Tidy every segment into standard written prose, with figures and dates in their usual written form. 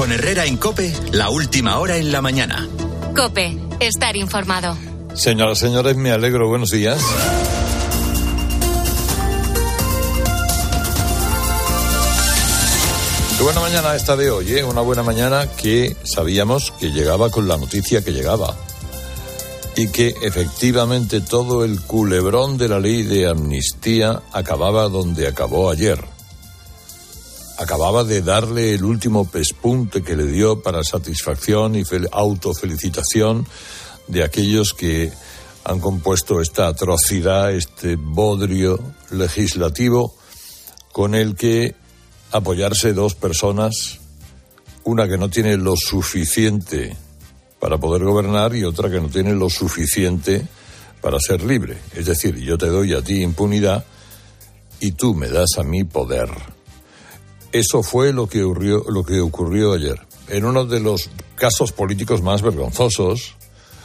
Con Herrera en COPE, la última hora en la mañana. COPE, estar informado. Señoras, señores, me alegro. Buenos días. Qué buena mañana esta de hoy, ¿eh? Una buena mañana que sabíamos que llegaba con la noticia que llegaba. Y que efectivamente todo el culebrón de la ley de amnistía acababa donde acabó ayer. Acababa de darle el último pespunte que le dio para satisfacción y autofelicitación de aquellos que han compuesto esta atrocidad, este bodrio legislativo con el que apoyarse dos personas, una que no tiene lo suficiente para poder gobernar y otra que no tiene lo suficiente para ser libre. Es decir, yo te doy a ti impunidad y tú me das a mí poder. Eso fue lo que ocurrió ayer. En uno de los casos políticos más vergonzosos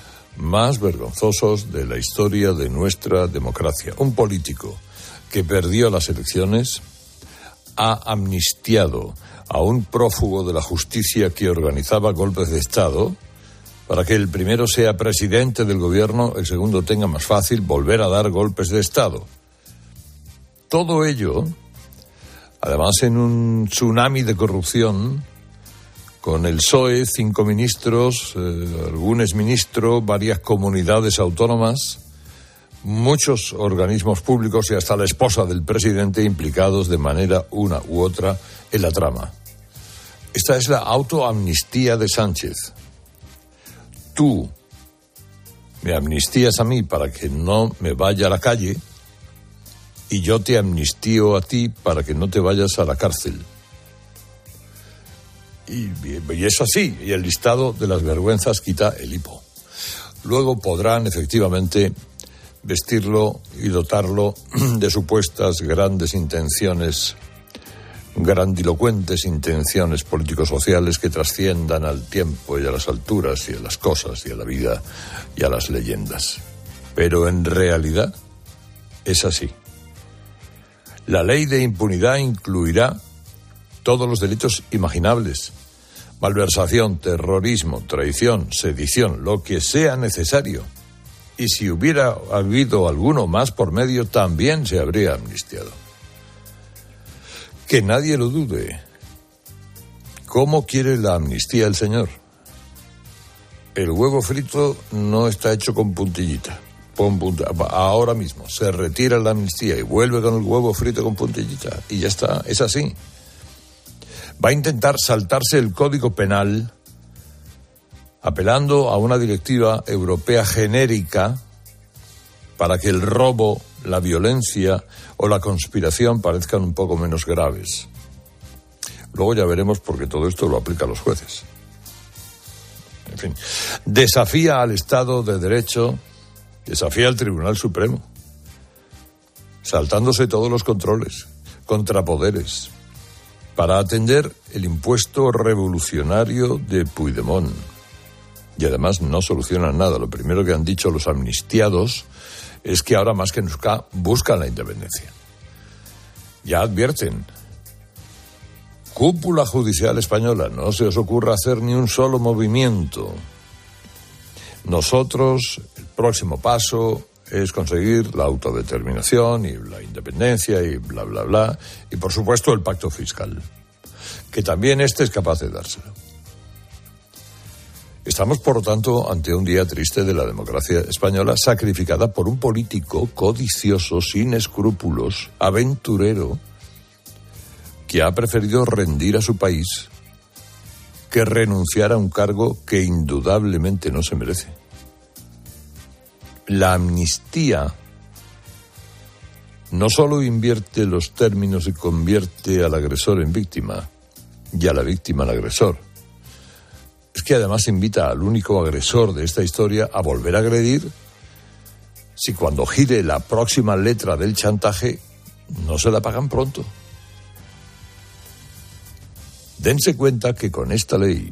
de la historia de nuestra democracia. Un político que perdió las elecciones ha amnistiado a un prófugo de la justicia que organizaba golpes de Estado para que el primero sea presidente del gobierno, el segundo tenga más fácil volver a dar golpes de Estado. Todo ello, además, en un tsunami de corrupción, con el PSOE, 5 ministros, algún exministro, varias comunidades autónomas, muchos organismos públicos y hasta la esposa del presidente implicados de manera una u otra en la trama. Esta es la autoamnistía de Sánchez. Tú me amnistías a mí para que no me vaya a la calle y yo te amnistío a ti para que no te vayas a la cárcel. Y es así, y el listado de las vergüenzas quita el hipo. Luego podrán efectivamente vestirlo y dotarlo de supuestas grandes intenciones, grandilocuentes intenciones político-sociales que trasciendan al tiempo y a las alturas y a las cosas y a la vida y a las leyendas. Pero en realidad es así. La ley de impunidad incluirá todos los delitos imaginables: malversación, terrorismo, traición, sedición, lo que sea necesario. Y si hubiera habido alguno más por medio, también se habría amnistiado. Que nadie lo dude. ¿Cómo quiere la amnistía el señor? El huevo frito no está hecho con puntillita. Ahora mismo se retira la amnistía y vuelve con el huevo frito con puntillita. Y ya está, es así. Va a intentar saltarse el Código Penal apelando a una directiva europea genérica para que el robo, la violencia o la conspiración parezcan un poco menos graves. Luego ya veremos por qué todo esto lo aplica a los jueces. En fin, desafía al Estado de Derecho, desafía al Tribunal Supremo, saltándose todos los controles, contrapoderes, para atender el impuesto revolucionario de Puigdemont. Y además no solucionan nada. Lo primero que han dicho los amnistiados es que ahora más que nunca buscan la independencia. Ya advierten: cúpula judicial española, no se os ocurra hacer ni un solo movimiento. Nosotros, el próximo paso es conseguir la autodeterminación y la independencia y bla, bla, bla. Y por supuesto el pacto fiscal, que también es capaz de dárselo. Estamos, por lo tanto, ante un día triste de la democracia española, sacrificada por un político codicioso, sin escrúpulos, aventurero, que ha preferido rendir a su país que renunciar a un cargo que indudablemente no se merece. La amnistía no solo invierte los términos y convierte al agresor en víctima y a la víctima en agresor, es que además invita al único agresor de esta historia a volver a agredir si cuando gire la próxima letra del chantaje no se la pagan pronto. Dense cuenta que con esta ley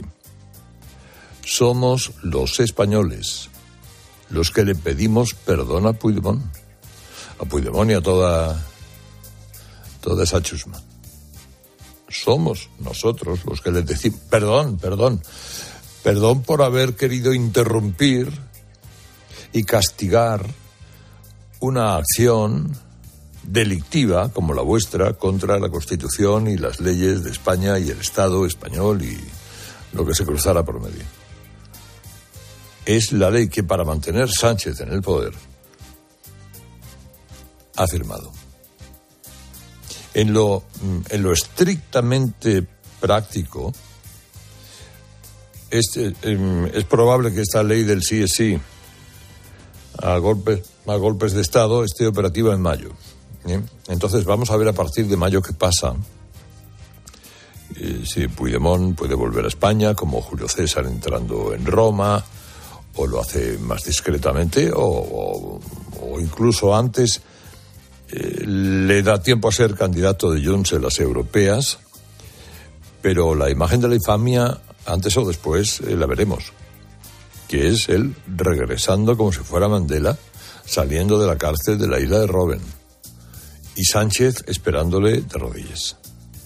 somos los españoles los que le pedimos perdón a Puigdemont y a toda esa chusma. somos nosotros los que les decimos, perdón por haber querido interrumpir y castigar una acción delictiva como la vuestra contra la Constitución y las leyes de España y el Estado español y lo que se cruzara por medio. Es la ley que, para mantener Sánchez en el poder, ha firmado. En lo estrictamente práctico, es probable que esta ley del sí es sí a golpes de Estado esté operativa en mayo. Entonces vamos a ver a partir de mayo qué pasa. Si Puigdemont puede volver a España, como Julio César entrando en Roma, o lo hace más discretamente, o incluso antes le da tiempo a ser candidato de Junts en las europeas, pero la imagen de la infamia, antes o después, la veremos, que es él regresando como si fuera Mandela, saliendo de la cárcel de la isla de Robben, y Sánchez esperándole de rodillas.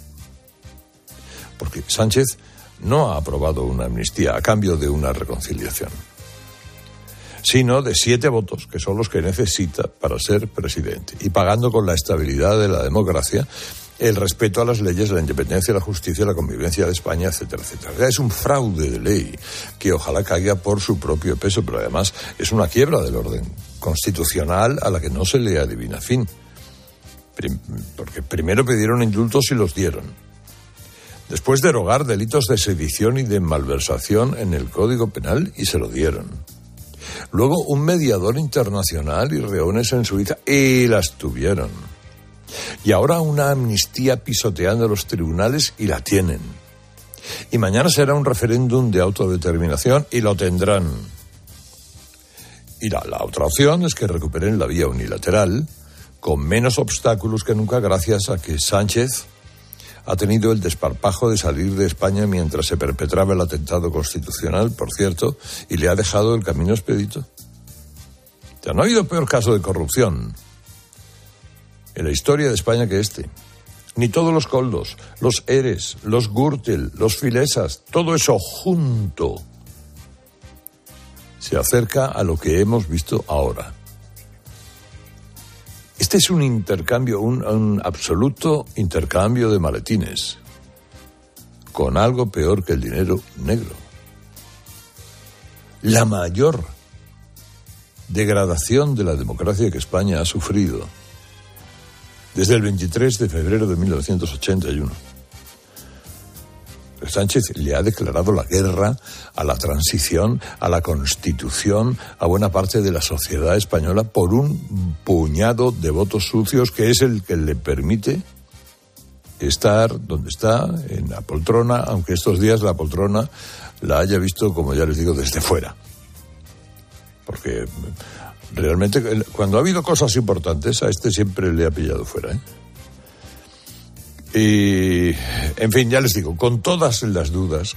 Porque Sánchez no ha aprobado una amnistía a cambio de una reconciliación, sino de 7 votos, que son los que necesita para ser presidente, y pagando con la estabilidad de la democracia el respeto a las leyes, la independencia, la justicia, la convivencia de España, etcétera, etcétera. Es un fraude de ley que ojalá caiga por su propio peso, pero además es una quiebra del orden constitucional a la que no se le adivina fin. Porque primero pidieron indultos y los dieron. Después derogar delitos de sedición y de malversación en el Código Penal y se lo dieron. Luego un mediador internacional y reuniones en Suiza y las tuvieron. Y ahora una amnistía pisoteando los tribunales y la tienen. Y mañana será un referéndum de autodeterminación y lo tendrán. Y la otra opción es que recuperen la vía unilateral con menos obstáculos que nunca, gracias a que Sánchez ha tenido el desparpajo de salir de España mientras se perpetraba el atentado constitucional, por cierto, y le ha dejado el camino expedito. O sea, no ha habido peor caso de corrupción en la historia de España que este. Ni todos los coldos, los Eres, los Gürtel, los Filesas, todo eso junto se acerca a lo que hemos visto ahora. Este es un intercambio, un absoluto intercambio de maletines, con algo peor que el dinero negro. La mayor degradación de la democracia que España ha sufrido desde el 23 de febrero de 1981. Sánchez le ha declarado la guerra a la transición, a la Constitución, a buena parte de la sociedad española por un puñado de votos sucios que es el que le permite estar donde está, en la poltrona, aunque estos días la poltrona la haya visto, como ya les digo, desde fuera. Porque realmente cuando ha habido cosas importantes a este siempre le ha pillado fuera, Y, en fin, ya les digo, con todas las dudas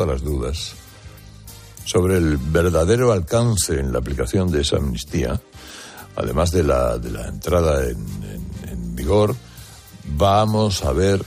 sobre el verdadero alcance en la aplicación de esa amnistía, además de la entrada en vigor, vamos a ver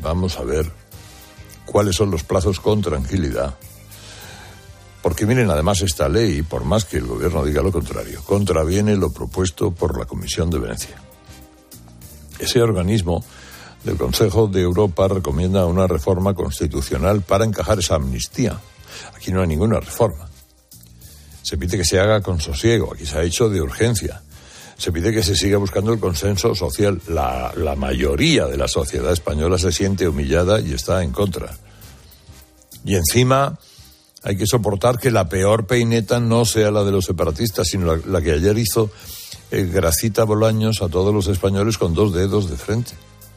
cuáles son los plazos con tranquilidad. Porque miren, además esta ley, por más que el gobierno diga lo contrario, contraviene lo propuesto por la Comisión de Venecia. Ese organismo del Consejo de Europa recomienda una reforma constitucional para encajar esa amnistía. Aquí no hay ninguna reforma. Se pide que se haga con sosiego, aquí se ha hecho de urgencia. Se pide que se siga buscando el consenso social. La mayoría de la sociedad española se siente humillada y está en contra. Y encima hay que soportar que la peor peineta no sea la de los separatistas, sino la que ayer hizo Gracita Bolaños a todos los españoles con 2 dedos de frente.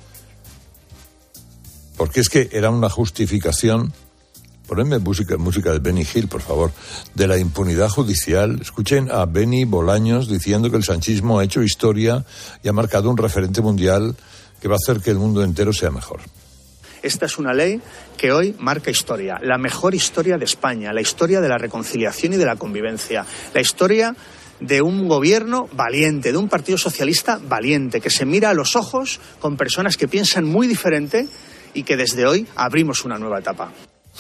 Porque es que era una justificación, ponedme música de Benny Hill, por favor, de la impunidad judicial. Escuchen a Benny Bolaños diciendo que el sanchismo ha hecho historia y ha marcado un referente mundial que va a hacer que el mundo entero sea mejor. Esta es una ley que hoy marca historia, la mejor historia de España, la historia de la reconciliación y de la convivencia, la historia de un gobierno valiente, de un partido socialista valiente, que se mira a los ojos con personas que piensan muy diferente y que desde hoy abrimos una nueva etapa.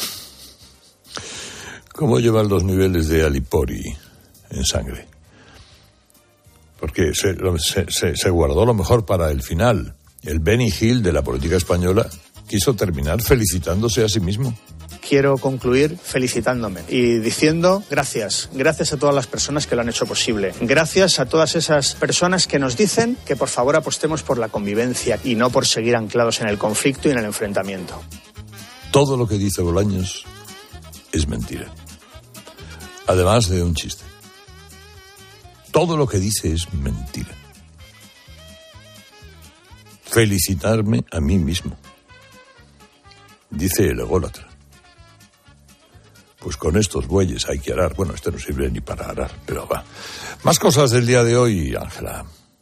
¿Cómo llevan los niveles de Alipori en sangre? Porque se guardó lo mejor para el final. El Benny Hill de la política española quiso terminar felicitándose a sí mismo. Quiero concluir felicitándome y diciendo gracias a todas las personas que lo han hecho posible. Gracias a todas esas personas que nos dicen que por favor apostemos por la convivencia y no por seguir anclados en el conflicto y en el enfrentamiento. Todo lo que dice Bolaños es mentira. Además de un chiste. Todo lo que dice es mentira. Felicitarme a mí mismo, dice el ególatra. Pues con estos bueyes hay que arar. Bueno, este no sirve ni para arar, pero va. Más cosas del día de hoy, Ángela.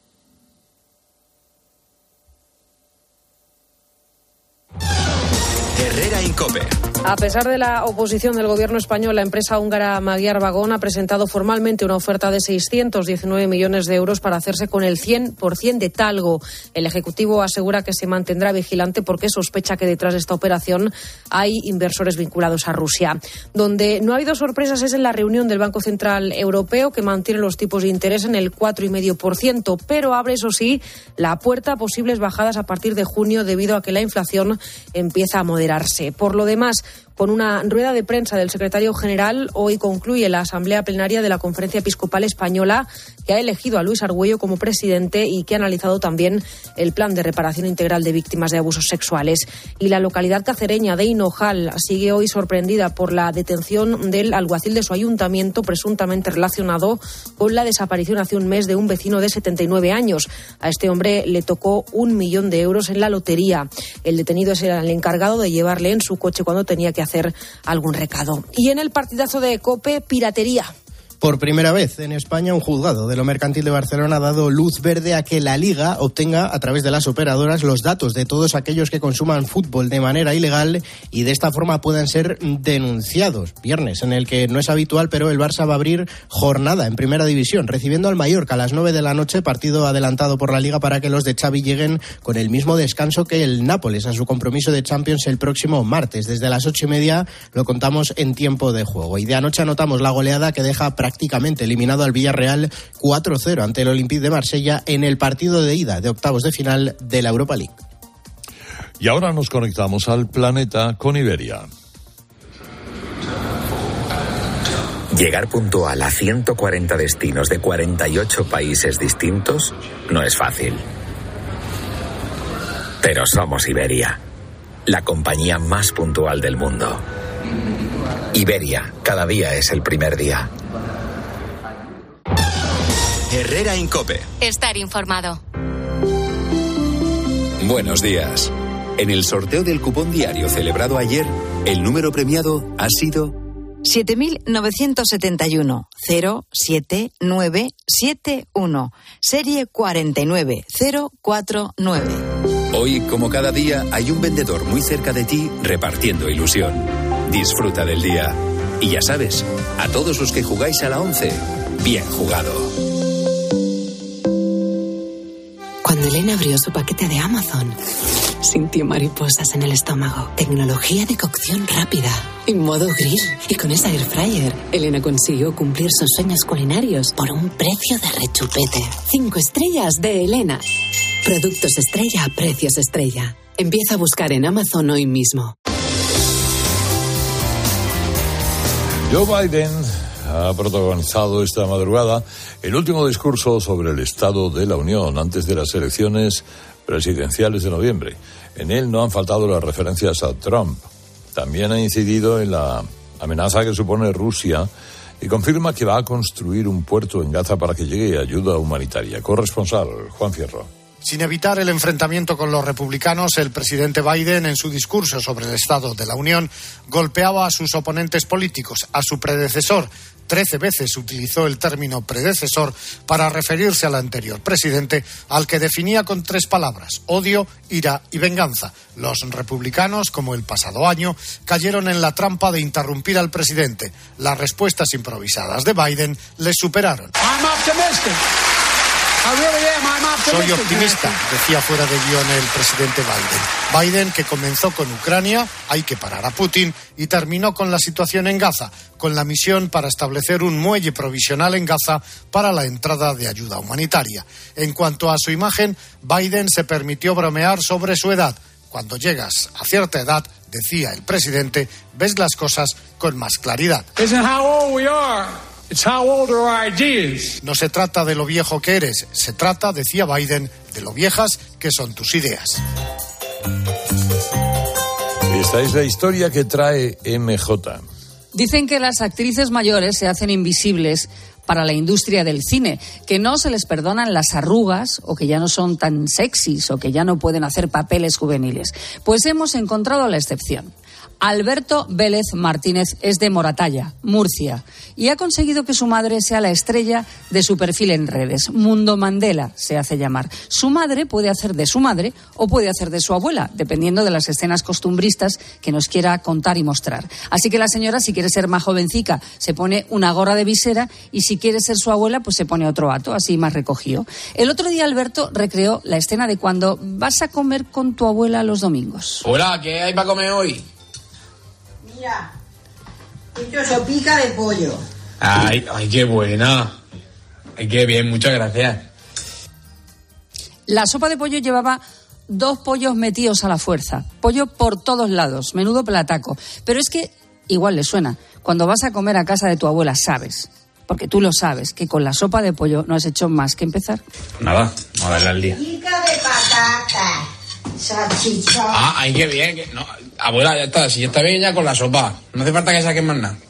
Herrera Incope. A pesar de la oposición del gobierno español, la empresa húngara Magyar Vagón ha presentado formalmente una oferta de 619 millones de euros para hacerse con el 100% de Talgo. El Ejecutivo asegura que se mantendrá vigilante porque sospecha que detrás de esta operación hay inversores vinculados a Rusia. Donde no ha habido sorpresas es en la reunión del Banco Central Europeo, que mantiene los tipos de interés en el 4,5%, pero abre, eso sí, la puerta a posibles bajadas a partir de junio debido a que la inflación empieza a moderarse. Por lo demás, con una rueda de prensa del secretario general, hoy concluye la asamblea plenaria de la Conferencia Episcopal Española, que ha elegido a Luis Argüello como presidente y que ha analizado también el plan de reparación integral de víctimas de abusos sexuales. Y la localidad cacereña de Hinojal sigue hoy sorprendida por la detención del alguacil de su ayuntamiento, presuntamente relacionado con la desaparición hace un mes de un vecino de 79 años. A este hombre le tocó 1 millón de euros en la lotería. El detenido es el encargado de llevarle en su coche cuando tenía que hacer algún recado. Y en el partidazo de COPE, piratería. Por primera vez en España, un juzgado de lo mercantil de Barcelona ha dado luz verde a que la Liga obtenga, a través de las operadoras, los datos de todos aquellos que consuman fútbol de manera ilegal y de esta forma puedan ser denunciados. Viernes, en el que no es habitual, pero el Barça va a abrir jornada en Primera División, recibiendo al Mallorca a las 9 de la noche, partido adelantado por la Liga para que los de Xavi lleguen con el mismo descanso que el Nápoles a su compromiso de Champions el próximo martes. Desde las 8:30 lo contamos en tiempo de juego. Y de anoche anotamos la goleada que deja prácticamente eliminado al Villarreal 4-0 ante el Olympique de Marsella en el partido de ida de octavos de final de la Europa League. Y ahora nos conectamos al planeta con Iberia. Llegar puntual a 140 destinos de 48 países distintos no es fácil. Pero somos Iberia, la compañía más puntual del mundo. Iberia, cada día es el primer día. Herrera Incope. Estar informado. Buenos días. En el sorteo del cupón diario celebrado ayer, el número premiado ha sido 7.971 07971, serie 49049. Hoy, como cada día, hay un vendedor muy cerca de ti repartiendo ilusión. Disfruta del día. Y ya sabes, a todos los que jugáis a la 11, bien jugado. Cuando Elena abrió su paquete de Amazon, sintió mariposas en el estómago. Tecnología de cocción rápida y modo grill. Y con esa air fryer, Elena consiguió cumplir sus sueños culinarios por un precio de rechupete. 5 estrellas de Elena. Productos estrella a precios estrella. Empieza a buscar en Amazon hoy mismo. Joe Biden ha protagonizado esta madrugada el último discurso sobre el Estado de la Unión antes de las elecciones presidenciales de noviembre. En él no han faltado las referencias a Trump. También ha incidido en la amenaza que supone Rusia y confirma que va a construir un puerto en Gaza para que llegue ayuda humanitaria. Corresponsal Juan Fierro. Sin evitar el enfrentamiento con los republicanos, el presidente Biden, en su discurso sobre el Estado de la Unión, golpeaba a sus oponentes políticos, a su predecesor. 13 veces utilizó el término predecesor para referirse al anterior presidente, al que definía con 3 palabras: odio, ira y venganza. Los republicanos, como el pasado año, cayeron en la trampa de interrumpir al presidente. Las respuestas improvisadas de Biden les superaron. Soy optimista, decía fuera de guión el presidente Biden. Biden, que comenzó con Ucrania, hay que parar a Putin, y terminó con la situación en Gaza, con la misión para establecer un muelle provisional en Gaza para la entrada de ayuda humanitaria. En cuanto a su imagen, Biden se permitió bromear sobre su edad. Cuando llegas a cierta edad, decía el presidente, ves las cosas con más claridad. No se trata de lo viejo que eres, se trata, decía Biden, de lo viejas que son tus ideas. Esta es la historia que trae MJ. Dicen que las actrices mayores se hacen invisibles para la industria del cine, que no se les perdonan las arrugas o que ya no son tan sexys o que ya no pueden hacer papeles juveniles. Pues hemos encontrado la excepción. Alberto Vélez Martínez es de Moratalla, Murcia, y ha conseguido que su madre sea la estrella de su perfil en redes. Mundo Mandela se hace llamar. Su madre puede hacer de su madre o puede hacer de su abuela, dependiendo de las escenas costumbristas que nos quiera contar y mostrar. Así que la señora, si quiere ser más jovencica, se pone una gorra de visera, y si quiere ser su abuela, pues se pone otro hato, así más recogido. El otro día Alberto recreó la escena de cuando vas a comer con tu abuela los domingos. Hola, ¿qué hay para comer hoy? Mira, he hecho sopica de pollo. Ay, qué buena. Ay, qué bien, muchas gracias. La sopa de pollo llevaba 2 pollos metidos a la fuerza. Pollo por todos lados, menudo plataco. Pero es que igual le suena. Cuando vas a comer a casa de tu abuela, sabes, porque tú lo sabes, que con la sopa de pollo no has hecho más que empezar. Nada, a darle al día. Sopica de patata, salchichón. Ay, qué bien. No, abuela, ya está. Si ya está bien ya con la sopa. No hace falta que saquen más nada.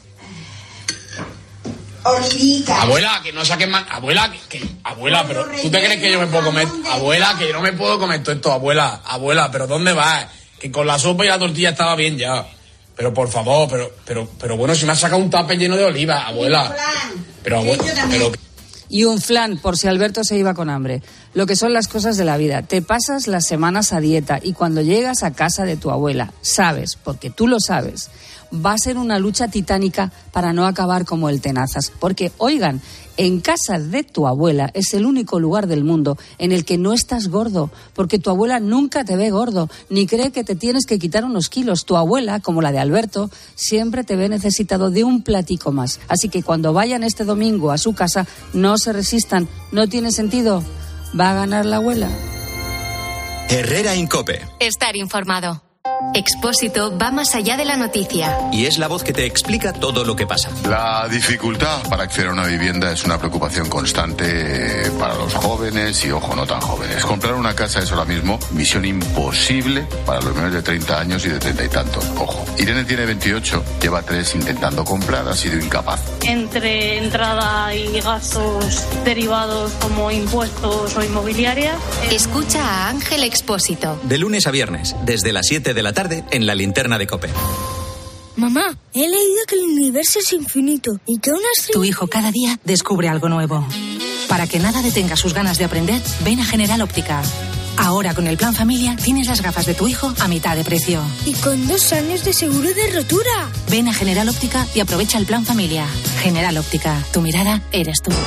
Olivica. Abuela, que no saquen más. Abuela, abuela, pero ¿tú te crees que yo me puedo comer? Abuela, que yo no me puedo comer todo esto. Abuela, pero ¿dónde vas? Que con la sopa y la tortilla estaba bien ya. Pero por favor, pero bueno, si me has sacado un tupper lleno de oliva, abuela. Pero abuela, Y un flan, por si Alberto se iba con hambre. Lo que son las cosas de la vida. Te pasas las semanas a dieta y cuando llegas a casa de tu abuela, sabes, porque tú lo sabes, va a ser una lucha titánica para no acabar como el Tenazas. Porque, oigan, en casa de tu abuela es el único lugar del mundo en el que no estás gordo, porque tu abuela nunca te ve gordo, ni cree que te tienes que quitar unos kilos. Tu abuela, como la de Alberto, siempre te ve necesitado de un platico más. Así que cuando vayan este domingo a su casa, no se resistan, no tiene sentido. Va a ganar la abuela. Herrera Incope. Estar informado. Expósito va más allá de la noticia. Y es la voz que te explica todo lo que pasa. La dificultad para acceder a una vivienda es una preocupación constante para los jóvenes y, ojo, no tan jóvenes. Comprar una casa es ahora mismo misión imposible para los menores de 30 años y de 30 y tantos. Ojo. Irene tiene 28, lleva 3 intentando comprar, ha sido incapaz. Entre entrada y gastos derivados como impuestos o inmobiliaria. Escucha a Ángel Expósito. De lunes a viernes, desde las 7 de la tarde, en la linterna de COPE. Mamá, he leído que el universo es infinito y que Tu hijo cada día descubre algo nuevo. Para que nada detenga sus ganas de aprender, ven a General Óptica. Ahora con el plan familia tienes las gafas de tu hijo a mitad de precio. Y con 2 años de seguro de rotura. Ven a General Óptica y aprovecha el plan familia. General Óptica, tu mirada eres tú.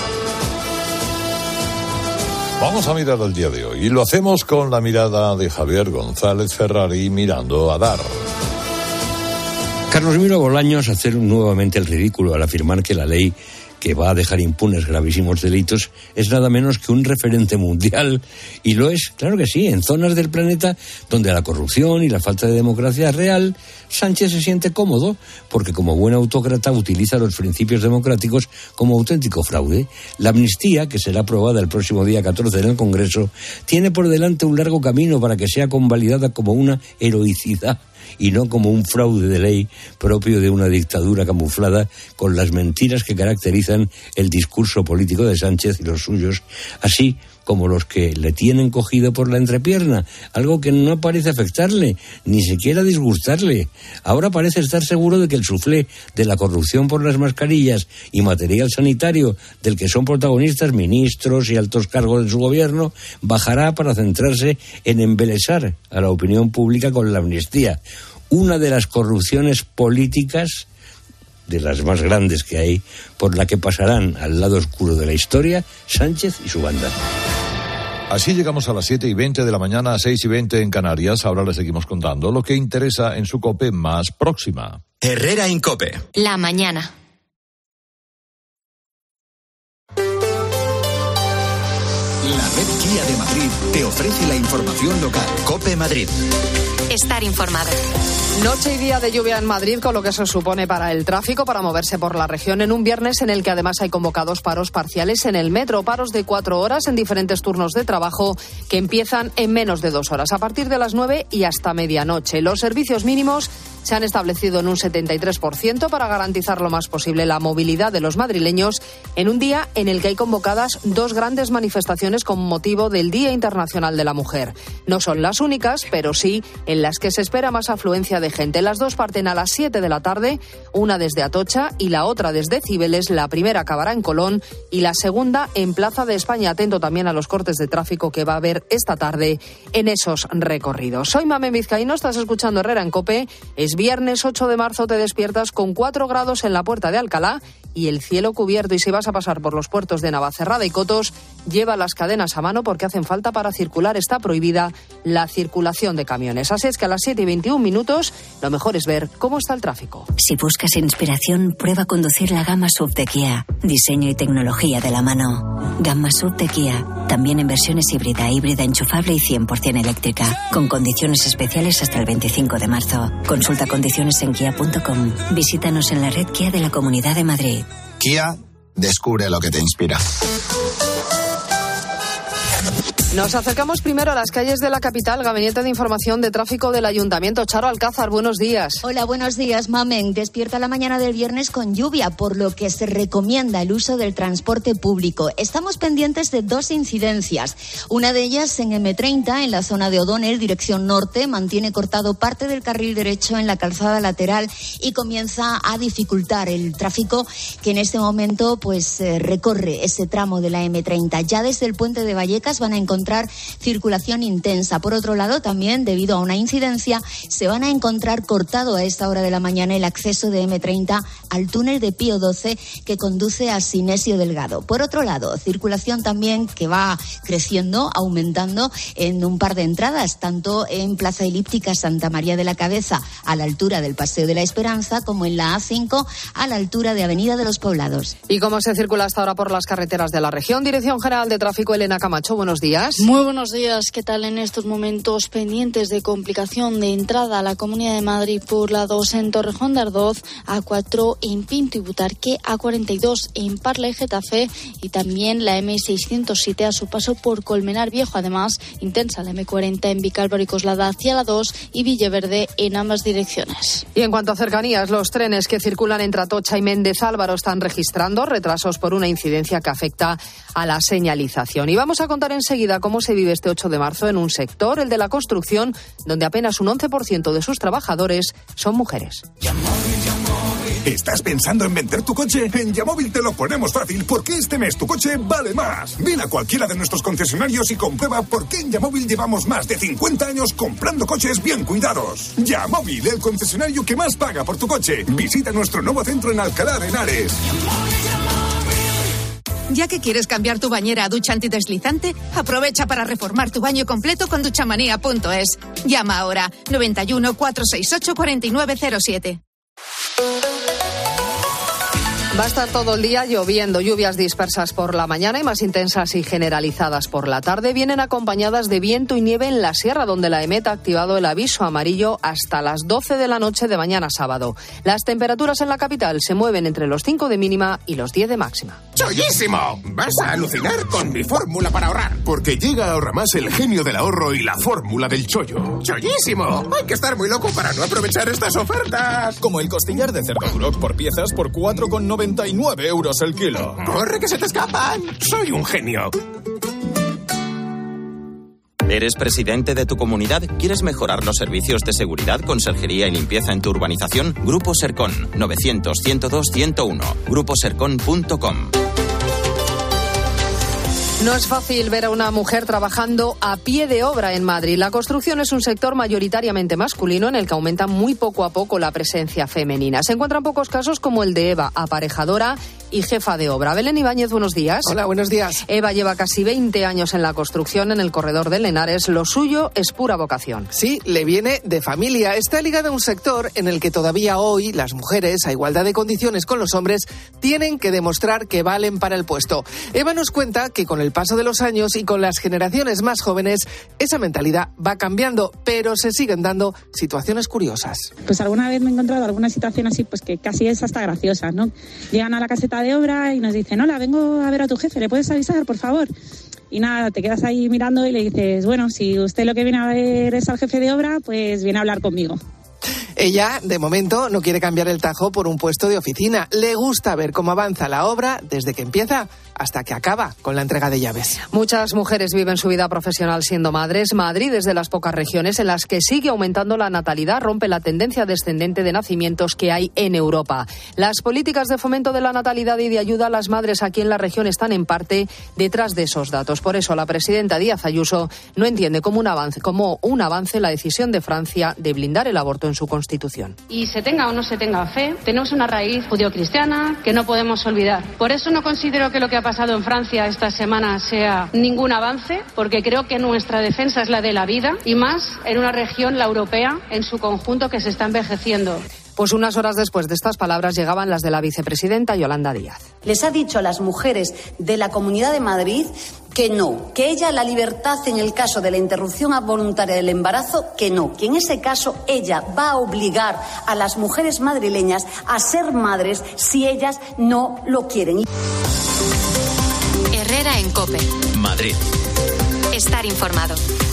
Vamos a mirar el día de hoy y lo hacemos con la mirada de Javier González Ferrari mirando a Dar. Carlos Miro Bolaños hacer nuevamente el ridículo al afirmar que la ley que va a dejar impunes gravísimos delitos es nada menos que un referente mundial, y lo es, claro que sí, en zonas del planeta donde la corrupción y la falta de democracia es real. Sánchez se siente cómodo porque como buen autócrata utiliza los principios democráticos como auténtico fraude. La amnistía, que será aprobada el próximo día 14 en el Congreso, tiene por delante un largo camino para que sea convalidada como una heroicidad y no como un fraude de ley propio de una dictadura camuflada con las mentiras que caracterizan el discurso político de Sánchez y los suyos, así como los que le tienen cogido por la entrepierna, algo que no parece afectarle, ni siquiera disgustarle. Ahora parece estar seguro de que el suflé de la corrupción por las mascarillas y material sanitario del que son protagonistas ministros y altos cargos de su gobierno bajará para centrarse en embelesar a la opinión pública con la amnistía, una de las corrupciones políticas de las más grandes que hay, por la que pasarán al lado oscuro de la historia Sánchez y su banda. Así llegamos a las 7:20 de la mañana, a 6:20 en Canarias. Ahora les seguimos contando lo que interesa en su COPE más próxima. Herrera Incope. La mañana. La red Kia de Madrid te ofrece la información local. COPE Madrid. Estar informado. Noche y día de lluvia en Madrid, con lo que eso supone para el tráfico, para moverse por la región en un viernes en el que además hay convocados paros parciales en el metro, paros de 4 horas en diferentes turnos de trabajo que empiezan en menos de 2 horas, a partir de las 9 y hasta medianoche. Los servicios mínimos se han establecido en un 73% para garantizar lo más posible la movilidad de los madrileños en un día en el que hay convocadas 2 grandes manifestaciones con motivo del Día Internacional de la Mujer. No son las únicas, pero sí en las que se espera más afluencia de gente. Las 2 parten a las 7 de la tarde, una desde Atocha y la otra desde Cibeles. La primera acabará en Colón y la segunda en Plaza de España. Atento también a los cortes de tráfico que va a haber esta tarde en esos recorridos. Soy Mamen Vizcaíno, estás escuchando Herrera en COPE. Es viernes 8 de marzo, te despiertas con 4 grados en la Puerta de Alcalá y el cielo cubierto. Y si vas a pasar por los puertos de Navacerrada y Cotos, lleva las cadenas a mano porque hacen falta para circular. Está prohibida la circulación de camiones. Así es que a las 7:21 lo mejor es ver cómo está el tráfico. Si buscas inspiración, prueba a conducir la gama SUV de Kia. Diseño y tecnología de la mano. Gama SUV de Kia. También en versiones híbrida enchufable y 100% eléctrica. Con condiciones especiales hasta el 25 de marzo. Consulta condiciones en kia.com. Visítanos en la red Kia de la Comunidad de Madrid. Kia, descubre lo que te inspira. Nos acercamos primero a las calles de la capital. Gabinete de Información de Tráfico del Ayuntamiento. Charo Alcázar, buenos días. Hola, buenos días, Mamen. Despierta la mañana del viernes con lluvia, por lo que se recomienda el uso del transporte público. Estamos pendientes de 2 incidencias. Una de ellas en M30, en la zona de O'Donnell, dirección norte, mantiene cortado parte del carril derecho en la calzada lateral y comienza a dificultar el tráfico que en este momento recorre ese tramo de la M30. Ya desde el puente de Vallecas van a encontrar circulación intensa. Por otro lado, también debido a una incidencia, se van a encontrar cortado a esta hora de la mañana el acceso de M30 al túnel de Pío XII que conduce a Sinesio Delgado. Por otro lado, circulación también que va creciendo, aumentando en un par de entradas, tanto en Plaza Elíptica Santa María de la Cabeza a la altura del Paseo de la Esperanza, como en la A5 a la altura de Avenida de los Poblados. ¿Y cómo se circula hasta ahora por las carreteras de la región? Dirección General de Tráfico, Elena Camacho, buenos días. Muy buenos días, ¿qué tal en estos momentos pendientes de complicación de entrada a la Comunidad de Madrid por la 2 en Torrejón de Ardoz, A4 en Pinto y Butarque, A42 en Parla y Getafe y también la M607 a su paso por Colmenar Viejo. Además, intensa la M40 en Vicálvaro y Coslada hacia la 2 y Villaverde en ambas direcciones. Y en cuanto a cercanías, los trenes que circulan entre Atocha y Méndez Álvaro están registrando retrasos por una incidencia que afecta a la señalización. Y vamos a contar enseguida cómo se vive este 8 de marzo en un sector, el de la construcción, donde apenas un 11% de sus trabajadores son mujeres. ¿Estás pensando en vender tu coche? En Yamóvil te lo ponemos fácil porque este mes tu coche vale más. Ven a cualquiera de nuestros concesionarios y comprueba por qué en Yamóvil llevamos más de 50 años comprando coches bien cuidados. Yamóvil, el concesionario que más paga por tu coche. Visita nuestro nuevo centro en Alcalá de Henares. Ya que quieres cambiar tu bañera a ducha antideslizante, aprovecha para reformar tu baño completo con duchamanía.es. Llama ahora 91 468 4907. Va a estar todo el día lloviendo, lluvias dispersas por la mañana y más intensas y generalizadas por la tarde. Vienen acompañadas de viento y nieve en la sierra, donde la EMET ha activado el aviso amarillo hasta las 12 de la noche de mañana sábado. Las temperaturas en la capital se mueven entre los 5 de mínima y los 10 de máxima. ¡Chollísimo! Vas a alucinar con mi fórmula para ahorrar. Porque llega a Ahorramás el genio del ahorro y la fórmula del chollo. ¡Chollísimo! Hay que estar muy loco para no aprovechar estas ofertas. Como el costillar de cerdo Duroc por piezas por 4,99 € el kilo. ¡Corre que se te escapan! ¡Soy un genio! ¿Eres presidente de tu comunidad? ¿Quieres mejorar los servicios de seguridad, conserjería y limpieza en tu urbanización? Grupo Sercon, 900 102 101. Gruposercon.com. No es fácil ver a una mujer trabajando a pie de obra en Madrid. La construcción es un sector mayoritariamente masculino en el que aumenta muy poco a poco la presencia femenina. Se encuentran pocos casos como el de Eva, aparejadora y jefa de obra. Belén Ibáñez, buenos días. Hola, buenos días. Eva lleva casi 20 años en la construcción en el corredor del Henares. Lo suyo es pura vocación. Sí, le viene de familia. Está ligada a un sector en el que todavía hoy las mujeres, a igualdad de condiciones con los hombres, tienen que demostrar que valen para el puesto. Eva nos cuenta que con el paso de los años y con las generaciones más jóvenes, esa mentalidad va cambiando, pero se siguen dando situaciones curiosas. Pues alguna vez me he encontrado alguna situación así, pues que casi es hasta graciosa, ¿no? Llegan a la caseta de obra y nos dicen: hola, vengo a ver a tu jefe, ¿le puedes avisar, por favor? Y nada, te quedas ahí mirando y le dices: bueno, si usted lo que viene a ver es al jefe de obra, pues viene a hablar conmigo. Ella, de momento, no quiere cambiar el Tajo por un puesto de oficina. Le gusta ver cómo avanza la obra desde que empieza hasta que acaba con la entrega de llaves. Muchas mujeres viven su vida profesional siendo madres. Madrid es de las pocas regiones en las que sigue aumentando la natalidad, rompe la tendencia descendente de nacimientos que hay en Europa. Las políticas de fomento de la natalidad y de ayuda a las madres aquí en la región están en parte detrás de esos datos. Por eso la presidenta Díaz Ayuso no entiende como un avance la decisión de Francia de blindar el aborto en su Constitución. Y se tenga o no se tenga fe, tenemos una raíz judeocristiana que no podemos olvidar. Por eso no considero que lo que ha pasado en Francia esta semana sea ningún avance, porque creo que nuestra defensa es la de la vida, y más en una región, la europea, en su conjunto, que se está envejeciendo. Pues unas horas después de estas palabras llegaban las de la vicepresidenta Yolanda Díaz. Les ha dicho a las mujeres de la Comunidad de Madrid que no, que ella la libertad en el caso de la interrupción voluntaria del embarazo, que no, que en ese caso ella va a obligar a las mujeres madrileñas a ser madres si ellas no lo quieren. Herrera en COPE. Madrid. Estar informado.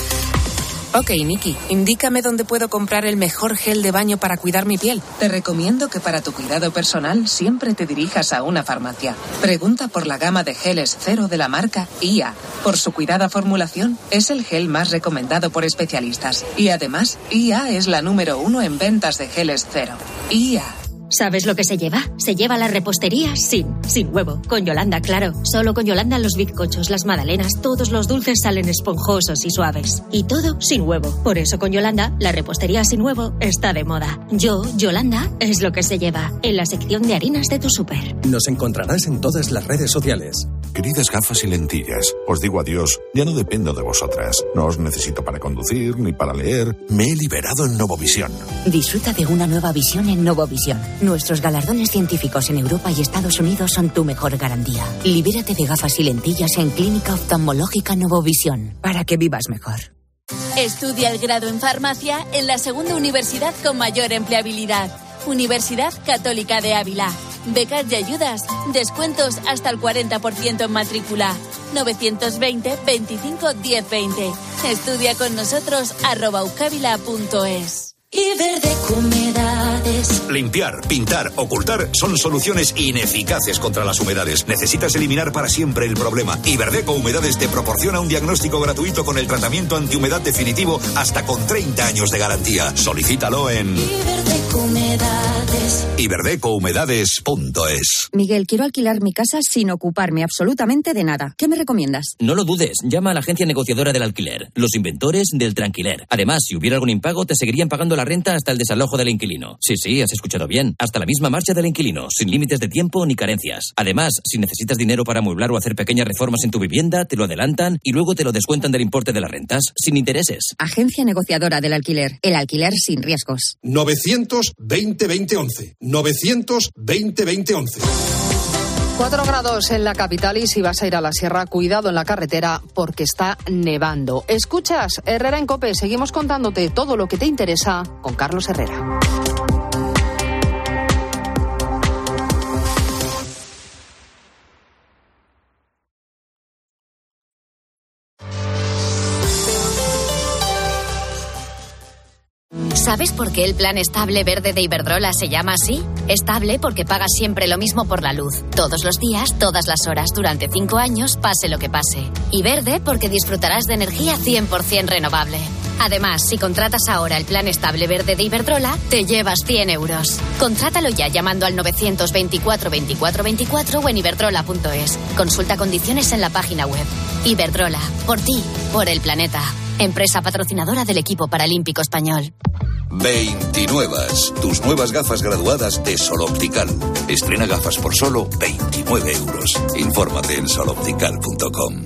Ok, Nikki, indícame dónde puedo comprar el mejor gel de baño para cuidar mi piel. Te recomiendo que para tu cuidado personal siempre te dirijas a una farmacia. Pregunta por la gama de geles cero de la marca IA. Por su cuidada formulación, es el gel más recomendado por especialistas. Y además, IA es la número 1 en ventas de geles cero. IA. ¿Sabes lo que se lleva? Se lleva la repostería sin huevo. Con Yolanda, claro. Solo con Yolanda los bizcochos, las magdalenas, todos los dulces salen esponjosos y suaves. Y todo sin huevo. Por eso con Yolanda, la repostería sin huevo está de moda. Yolanda, es lo que se lleva. En la sección de harinas de tu súper. Nos encontrarás en todas las redes sociales. Queridas gafas y lentillas, os digo adiós. Ya no dependo de vosotras. No os necesito para conducir ni para leer. Me he liberado en Novovisión. Disfruta de una nueva visión en Novovisión. Nuestros galardones científicos en Europa y Estados Unidos son tu mejor garantía. Libérate de gafas y lentillas en Clínica Oftalmológica Novovisión, para que vivas mejor. Estudia el grado en farmacia en la segunda universidad con mayor empleabilidad. Universidad Católica de Ávila. Becas y ayudas. Descuentos hasta el 40% en matrícula. 920 25 10 20. Estudia con nosotros @ucavila.es. Iberdeco Humedades. Limpiar, pintar, ocultar son soluciones ineficaces contra las humedades. Necesitas eliminar para siempre el problema. Iberdeco Humedades te proporciona un diagnóstico gratuito con el tratamiento antihumedad definitivo hasta con 30 años de garantía. Solicítalo en Iberdeco Humedades. iberdecohumedades.es. Miguel, quiero alquilar mi casa sin ocuparme absolutamente de nada. ¿Qué me recomiendas? No lo dudes, llama a la agencia negociadora del alquiler, los inventores del Tranquiler. Además, si hubiera algún impago, te seguirían pagando la renta hasta el desalojo del inquilino. Sí, has escuchado bien. Hasta la misma marcha del inquilino, sin límites de tiempo ni carencias. Además, si necesitas dinero para amueblar o hacer pequeñas reformas en tu vivienda, te lo adelantan y luego te lo descuentan del importe de las rentas, sin intereses. Agencia negociadora del alquiler. El alquiler sin riesgos. 920-2011. 920-2011. 4 grados en la capital y si vas a ir a la sierra, cuidado en la carretera porque está nevando. Escuchas Herrera en COPE, seguimos contándote todo lo que te interesa con Carlos Herrera. ¿Sabes por qué el plan estable verde de Iberdrola se llama así? Estable porque pagas siempre lo mismo por la luz, todos los días, todas las horas, durante 5 años, pase lo que pase. Y verde porque disfrutarás de energía 100% renovable. Además, si contratas ahora el plan estable verde de Iberdrola, te llevas 100 euros. Contrátalo ya llamando al 924 24 24 o en iberdrola.es. Consulta condiciones en la página web. Iberdrola, por ti, por el planeta. Empresa patrocinadora del equipo paralímpico español. 29. Tus nuevas gafas graduadas de Sol Optical. Estrena gafas por solo 29 euros. Infórmate en soloptical.com.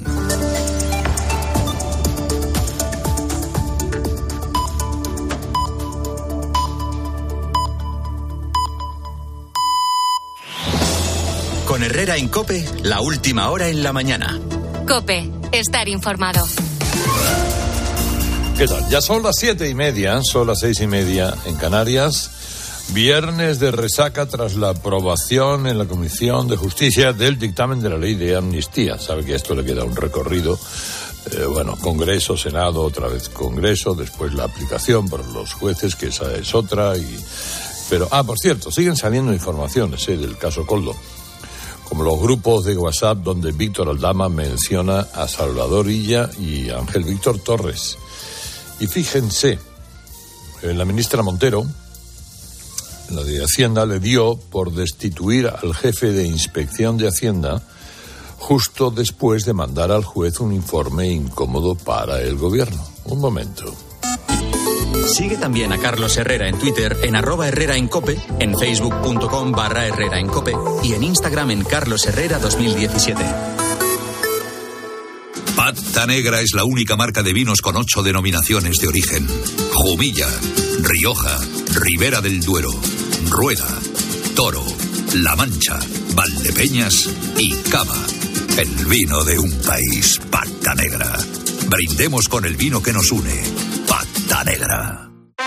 Con Herrera en COPE, la última hora en la mañana. COPE, estar informado. ¿Qué tal? Ya son las 7:30, son las 6:30 en Canarias. Viernes de resaca tras la aprobación en la Comisión de Justicia del dictamen de la ley de amnistía. Sabe que a esto le queda un recorrido. Congreso, Senado, otra vez Congreso, después la aplicación por los jueces, que esa es otra. Pero, por cierto, siguen saliendo informaciones del caso Koldo. Como los grupos de WhatsApp donde Víctor Aldama menciona a Salvador Illa y Ángel Víctor Torres. Y fíjense, la ministra Montero, la de Hacienda, le dio por destituir al jefe de Inspección de Hacienda justo después de mandar al juez un informe incómodo para el gobierno. Un momento. Sigue también a Carlos Herrera en Twitter en @HerreraEnCope, en facebook.com/HerreraEnCope y en Instagram en carlosherrera2017. Pata Negra es la única marca de vinos con 8 denominaciones de origen. Jumilla, Rioja, Ribera del Duero, Rueda, Toro, La Mancha, Valdepeñas y Cava. El vino de un país, Pata Negra. Brindemos con el vino que nos une. Pata Negra.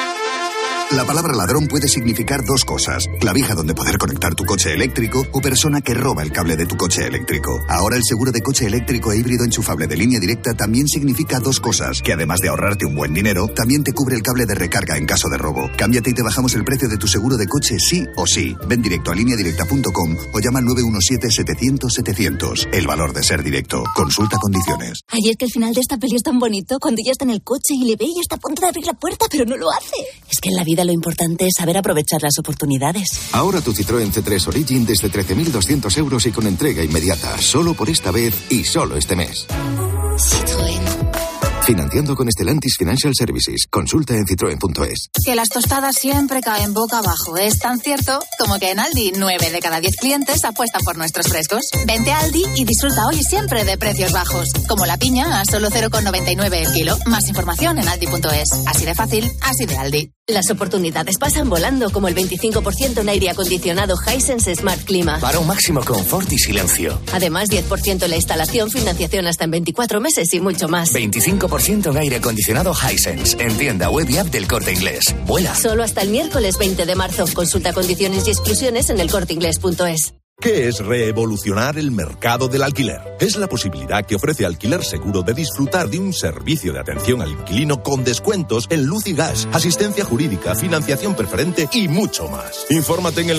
La palabra ladrón puede significar dos cosas: clavija donde poder conectar tu coche eléctrico o persona que roba el cable de tu coche eléctrico. Ahora el seguro de coche eléctrico e híbrido enchufable de Línea Directa también significa dos cosas: que además de ahorrarte un buen dinero, también te cubre el cable de recarga en caso de robo. Cámbiate y te bajamos el precio de tu seguro de coche sí o sí. Ven directo a lineadirecta.com o llama al 917-700-700. El valor de ser directo. Consulta condiciones. Ay, es que el final de esta peli es tan bonito cuando ella está en el coche y le ve y está a punto de abrir la puerta, pero no lo hace. Es que en la vida lo importante es saber aprovechar las oportunidades. Ahora tu Citroën C3 Origin desde 13.200 euros y con entrega inmediata. Solo por esta vez y solo este mes. Citroën. Financiando con Stellantis Financial Services. Consulta en citroen.es. Que las tostadas siempre caen boca abajo. Es tan cierto como que en Aldi 9 de cada 10 clientes apuestan por nuestros frescos. Vente a Aldi y disfruta hoy siempre de precios bajos. Como la piña a solo 0,99 el kilo. Más información en aldi.es. Así de fácil, así de Aldi. Las oportunidades pasan volando, como el 25% en aire acondicionado Hisense Smart Clima. Para un máximo confort y silencio. Además, 10% en la instalación, financiación hasta en 24 meses y mucho más. 25% en aire acondicionado Hisense. En tienda web y app del Corte Inglés. Vuela. Solo hasta el miércoles 20 de marzo. Consulta condiciones y exclusiones en elcorteinglés.es. ¿Qué es revolucionar el mercado del alquiler? Es la posibilidad que ofrece Alquiler Seguro de disfrutar de un servicio de atención al inquilino con descuentos en luz y gas, asistencia jurídica, financiación preferente y mucho más. Infórmate en el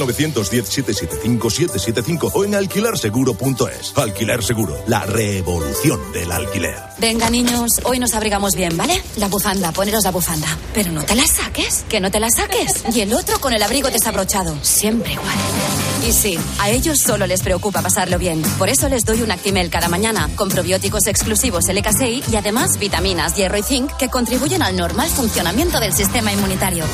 910-775-775 o en alquilerseguro.es. Alquiler Seguro, la revolución del alquiler. Venga, niños, hoy nos abrigamos bien, ¿vale? La bufanda, poneros la bufanda. Pero no te la saques, que no te la saques. Y el otro con el abrigo desabrochado. Siempre igual. Y sí, a ellos solo les preocupa pasarlo bien. Por eso les doy un Actimel cada mañana, con probióticos exclusivos LK6 y además vitaminas, hierro y zinc que contribuyen al normal funcionamiento del sistema inmunitario.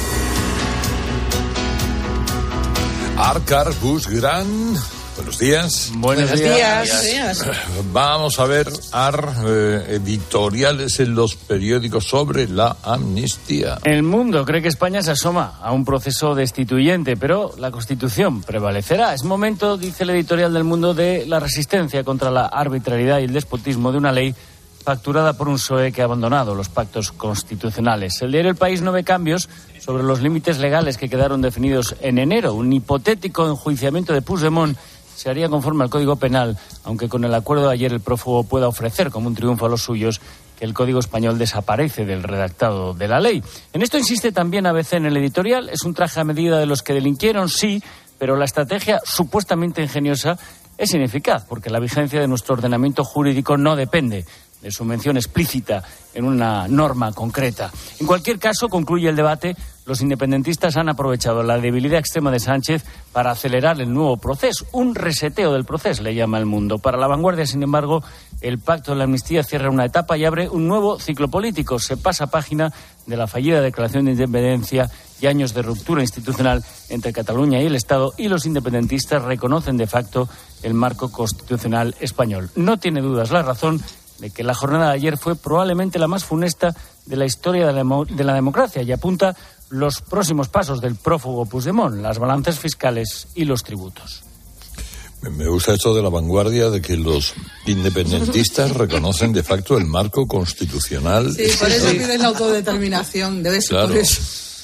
Arcar Busgran. Buenos días. Buenos días. Vamos a ver, editoriales en los periódicos sobre la amnistía. El Mundo cree que España se asoma a un proceso destituyente, pero la Constitución prevalecerá. Es momento, dice el editorial del Mundo, de la resistencia contra la arbitrariedad y el despotismo de una ley facturada por un PSOE que ha abandonado los pactos constitucionales. El diario El País no ve cambios sobre los límites legales que quedaron definidos en enero. Un hipotético enjuiciamiento de Puigdemont se haría conforme al Código Penal, aunque con el acuerdo de ayer el prófugo pueda ofrecer como un triunfo a los suyos que el Código Español desaparece del redactado de la ley. En esto insiste también ABC en el editorial. Es un traje a medida de los que delinquieron, sí, pero la estrategia supuestamente ingeniosa es ineficaz, porque la vigencia de nuestro ordenamiento jurídico no depende de su mención explícita en una norma concreta. En cualquier caso, concluye el debate, los independentistas han aprovechado la debilidad extrema de Sánchez para acelerar el nuevo proceso. Un reseteo del proceso, le llama El Mundo. Para La Vanguardia, sin embargo, el pacto de la amnistía cierra una etapa y abre un nuevo ciclo político. Se pasa página de la fallida declaración de independencia y años de ruptura institucional entre Cataluña y el Estado, y los independentistas reconocen de facto el marco constitucional español. No tiene dudas la razón de que la jornada de ayer fue probablemente la más funesta de la historia de la democracia y apunta los próximos pasos del prófugo Puigdemont, las balanzas fiscales y los tributos. Me gusta esto de La Vanguardia, de que los independentistas reconocen de facto el marco constitucional. Sí, por eso piden la autodeterminación, debe ser por eso.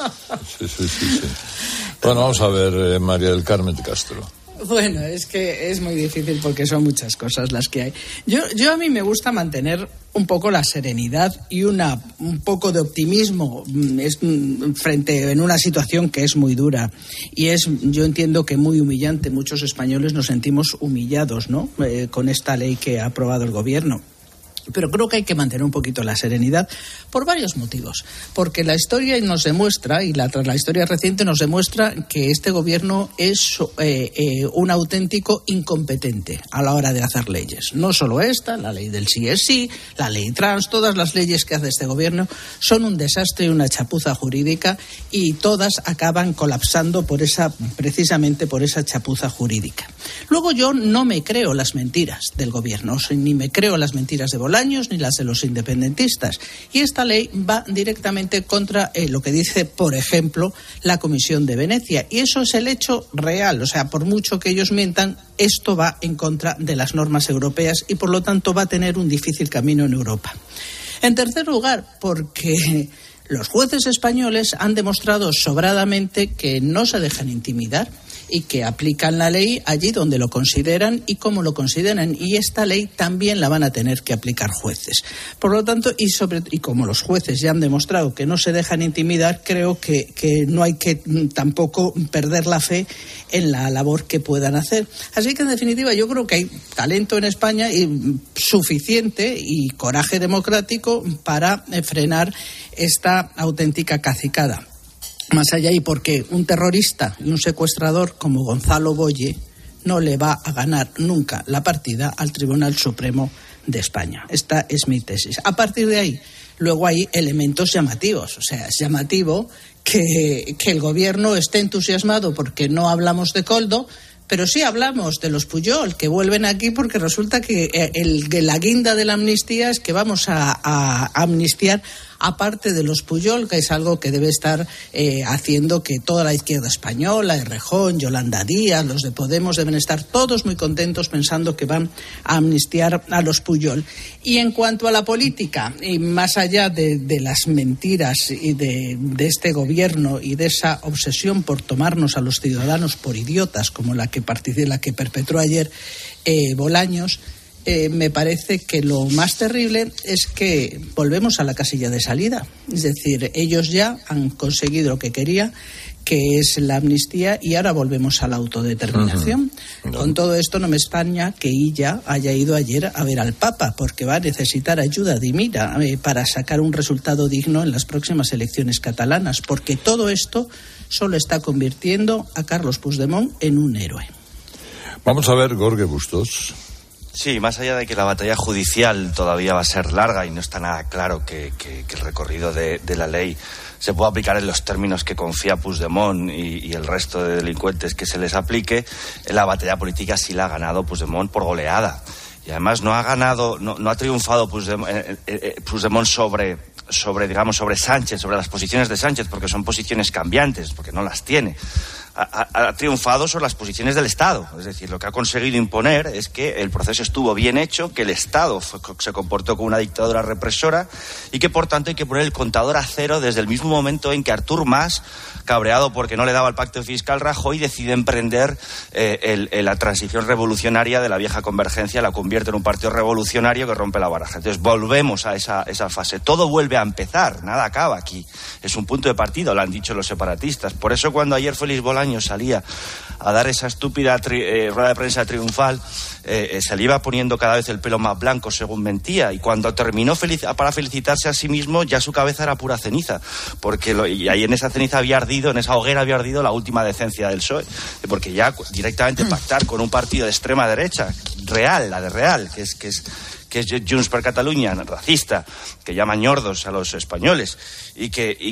Sí. Bueno, vamos a ver, María del Carmen de Castro. Bueno, es que es muy difícil porque son muchas cosas las que hay. Yo a mí me gusta mantener un poco la serenidad y un poco de optimismo frente en una situación que es muy dura y yo entiendo que muy humillante. Muchos españoles nos sentimos humillados, ¿no? Con esta ley que ha aprobado el gobierno. Pero creo que hay que mantener un poquito la serenidad por varios motivos. Porque la historia nos demuestra, y la historia reciente nos demuestra, que este gobierno es un auténtico incompetente a la hora de hacer leyes. No solo esta, la ley del sí es sí, la ley trans, todas las leyes que hace este gobierno son un desastre y una chapuza jurídica, y todas acaban colapsando precisamente por esa chapuza jurídica. Luego yo no me creo las mentiras del gobierno, ni me creo las mentiras de Bolaños ni las de los independentistas. Y esta ley va directamente contra lo que dice, por ejemplo, la Comisión de Venecia. Y eso es el hecho real. O sea, por mucho que ellos mientan, esto va en contra de las normas europeas y, por lo tanto, va a tener un difícil camino en Europa. En tercer lugar, porque los jueces españoles han demostrado sobradamente que no se dejan intimidar y que aplican la ley allí donde lo consideran y como lo consideran, y esta ley también la van a tener que aplicar jueces. Por lo tanto, y como los jueces ya han demostrado que no se dejan intimidar, creo que no hay que tampoco perder la fe en la labor que puedan hacer. Así que, en definitiva, yo creo que hay talento en España y suficiente y coraje democrático para frenar esta auténtica cacicada. Más allá, y porque un terrorista y un secuestrador como Gonzalo Boye no le va a ganar nunca la partida al Tribunal Supremo de España. Esta es mi tesis. A partir de ahí, luego hay elementos llamativos. O sea, es llamativo que el gobierno esté entusiasmado porque no hablamos de Koldo, pero sí hablamos de los Pujol, que vuelven aquí porque resulta que la guinda de la amnistía es que vamos a amnistiar aparte de los Pujol, que es algo que debe estar haciendo que toda la izquierda española, Errejón, Yolanda Díaz, los de Podemos, deben estar todos muy contentos pensando que van a amnistiar a los Pujol. Y en cuanto a la política, y más allá de las mentiras y de este gobierno y de esa obsesión por tomarnos a los ciudadanos por idiotas, como la que perpetró ayer Bolaños, me parece que lo más terrible es que volvemos a la casilla de salida. Es decir, ellos ya han conseguido lo que quería, que es la amnistía, y ahora volvemos a la autodeterminación. No. Con todo esto no me extraña que Illa haya ido ayer a ver al Papa, porque va a necesitar ayuda de mira para sacar un resultado digno en las próximas elecciones catalanas, porque todo esto solo está convirtiendo a Carlos Puigdemont en un héroe. Vamos a ver, Jorge Bustos. Sí, más allá de que la batalla judicial todavía va a ser larga y no está nada claro que el recorrido de la ley se pueda aplicar en los términos que confía Puigdemont y el resto de delincuentes que se les aplique, la batalla política sí la ha ganado Puigdemont por goleada. Y además no ha triunfado Puigdemont sobre Sánchez, sobre las posiciones de Sánchez, porque son posiciones cambiantes, porque no las tiene. Ha triunfado sobre las posiciones del Estado. Es decir, lo que ha conseguido imponer es que el proceso estuvo bien hecho, que el Estado se comportó como una dictadura represora y que, por tanto, hay que poner el contador a cero desde el mismo momento en que Artur Mas, cabreado porque no le daba el pacto fiscal, Rajoy decide emprender la transición revolucionaria de la vieja Convergencia, la convierte en un partido revolucionario que rompe la baraja. Entonces volvemos a esa fase. Todo vuelve a empezar, nada acaba aquí. Es un punto de partida, lo han dicho los separatistas. Por eso cuando ayer Félix Bolaños años salía a dar esa estúpida rueda de prensa triunfal, se le iba poniendo cada vez el pelo más blanco según mentía, y cuando terminó para felicitarse a sí mismo, ya su cabeza era pura ceniza, y ahí en esa ceniza en esa hoguera había ardido la última decencia del PSOE, porque ya directamente pactar con un partido de extrema derecha, real, que es Junts per Catalunya, racista, que llama ñordos a los españoles y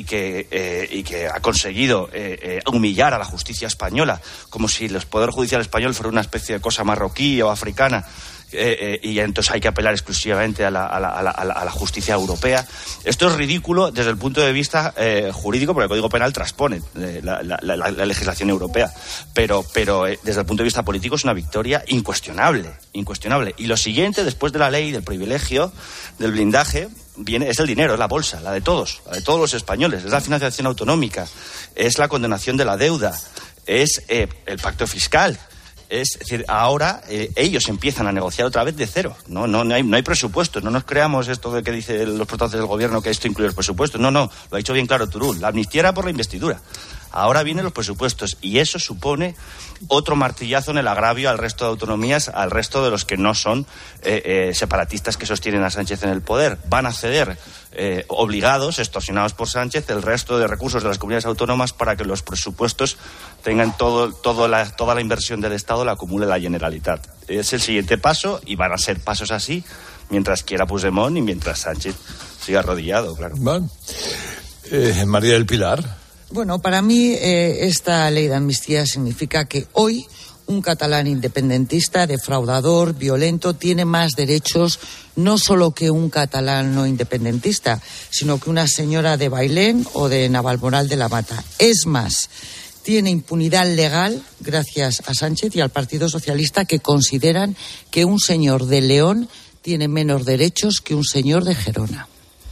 que ha conseguido humillar a la justicia española, como si el Poder Judicial español fuera una especie de cosa marroquí o africana, y entonces hay que apelar exclusivamente a la justicia europea. Esto es ridículo desde el punto de vista jurídico, porque el Código Penal transpone la legislación europea, pero desde el punto de vista político es una victoria incuestionable. Y lo siguiente, después de la ley del privilegio, del blindaje, es el dinero, es la bolsa, la de todos los españoles, es la financiación autonómica, es la condonación de la deuda, es el pacto fiscal. Es decir, ahora ellos empiezan a negociar otra vez de cero. No hay presupuestos. No nos creamos esto de que dicen los portavoces del gobierno que esto incluye los presupuestos. No, lo ha dicho bien claro Turull. La amnistía era por la investidura. Ahora vienen los presupuestos y eso supone otro martillazo en el agravio al resto de autonomías, al resto de los que no son separatistas que sostienen a Sánchez en el poder. Van a ceder obligados, extorsionados por Sánchez, el resto de recursos de las comunidades autónomas para que los presupuestos tengan toda la inversión del Estado la acumule la Generalitat. Es el siguiente paso y van a ser pasos así mientras quiera Puigdemont y mientras Sánchez siga arrodillado, claro. Bueno. María del Pilar. Bueno, para mí esta ley de amnistía significa que hoy un catalán independentista, defraudador, violento, tiene más derechos no solo que un catalán no independentista, sino que una señora de Bailén o de Navalmoral de la Mata. Es más, tiene impunidad legal gracias a Sánchez y al Partido Socialista, que consideran que un señor de León tiene menos derechos que un señor de Gerona.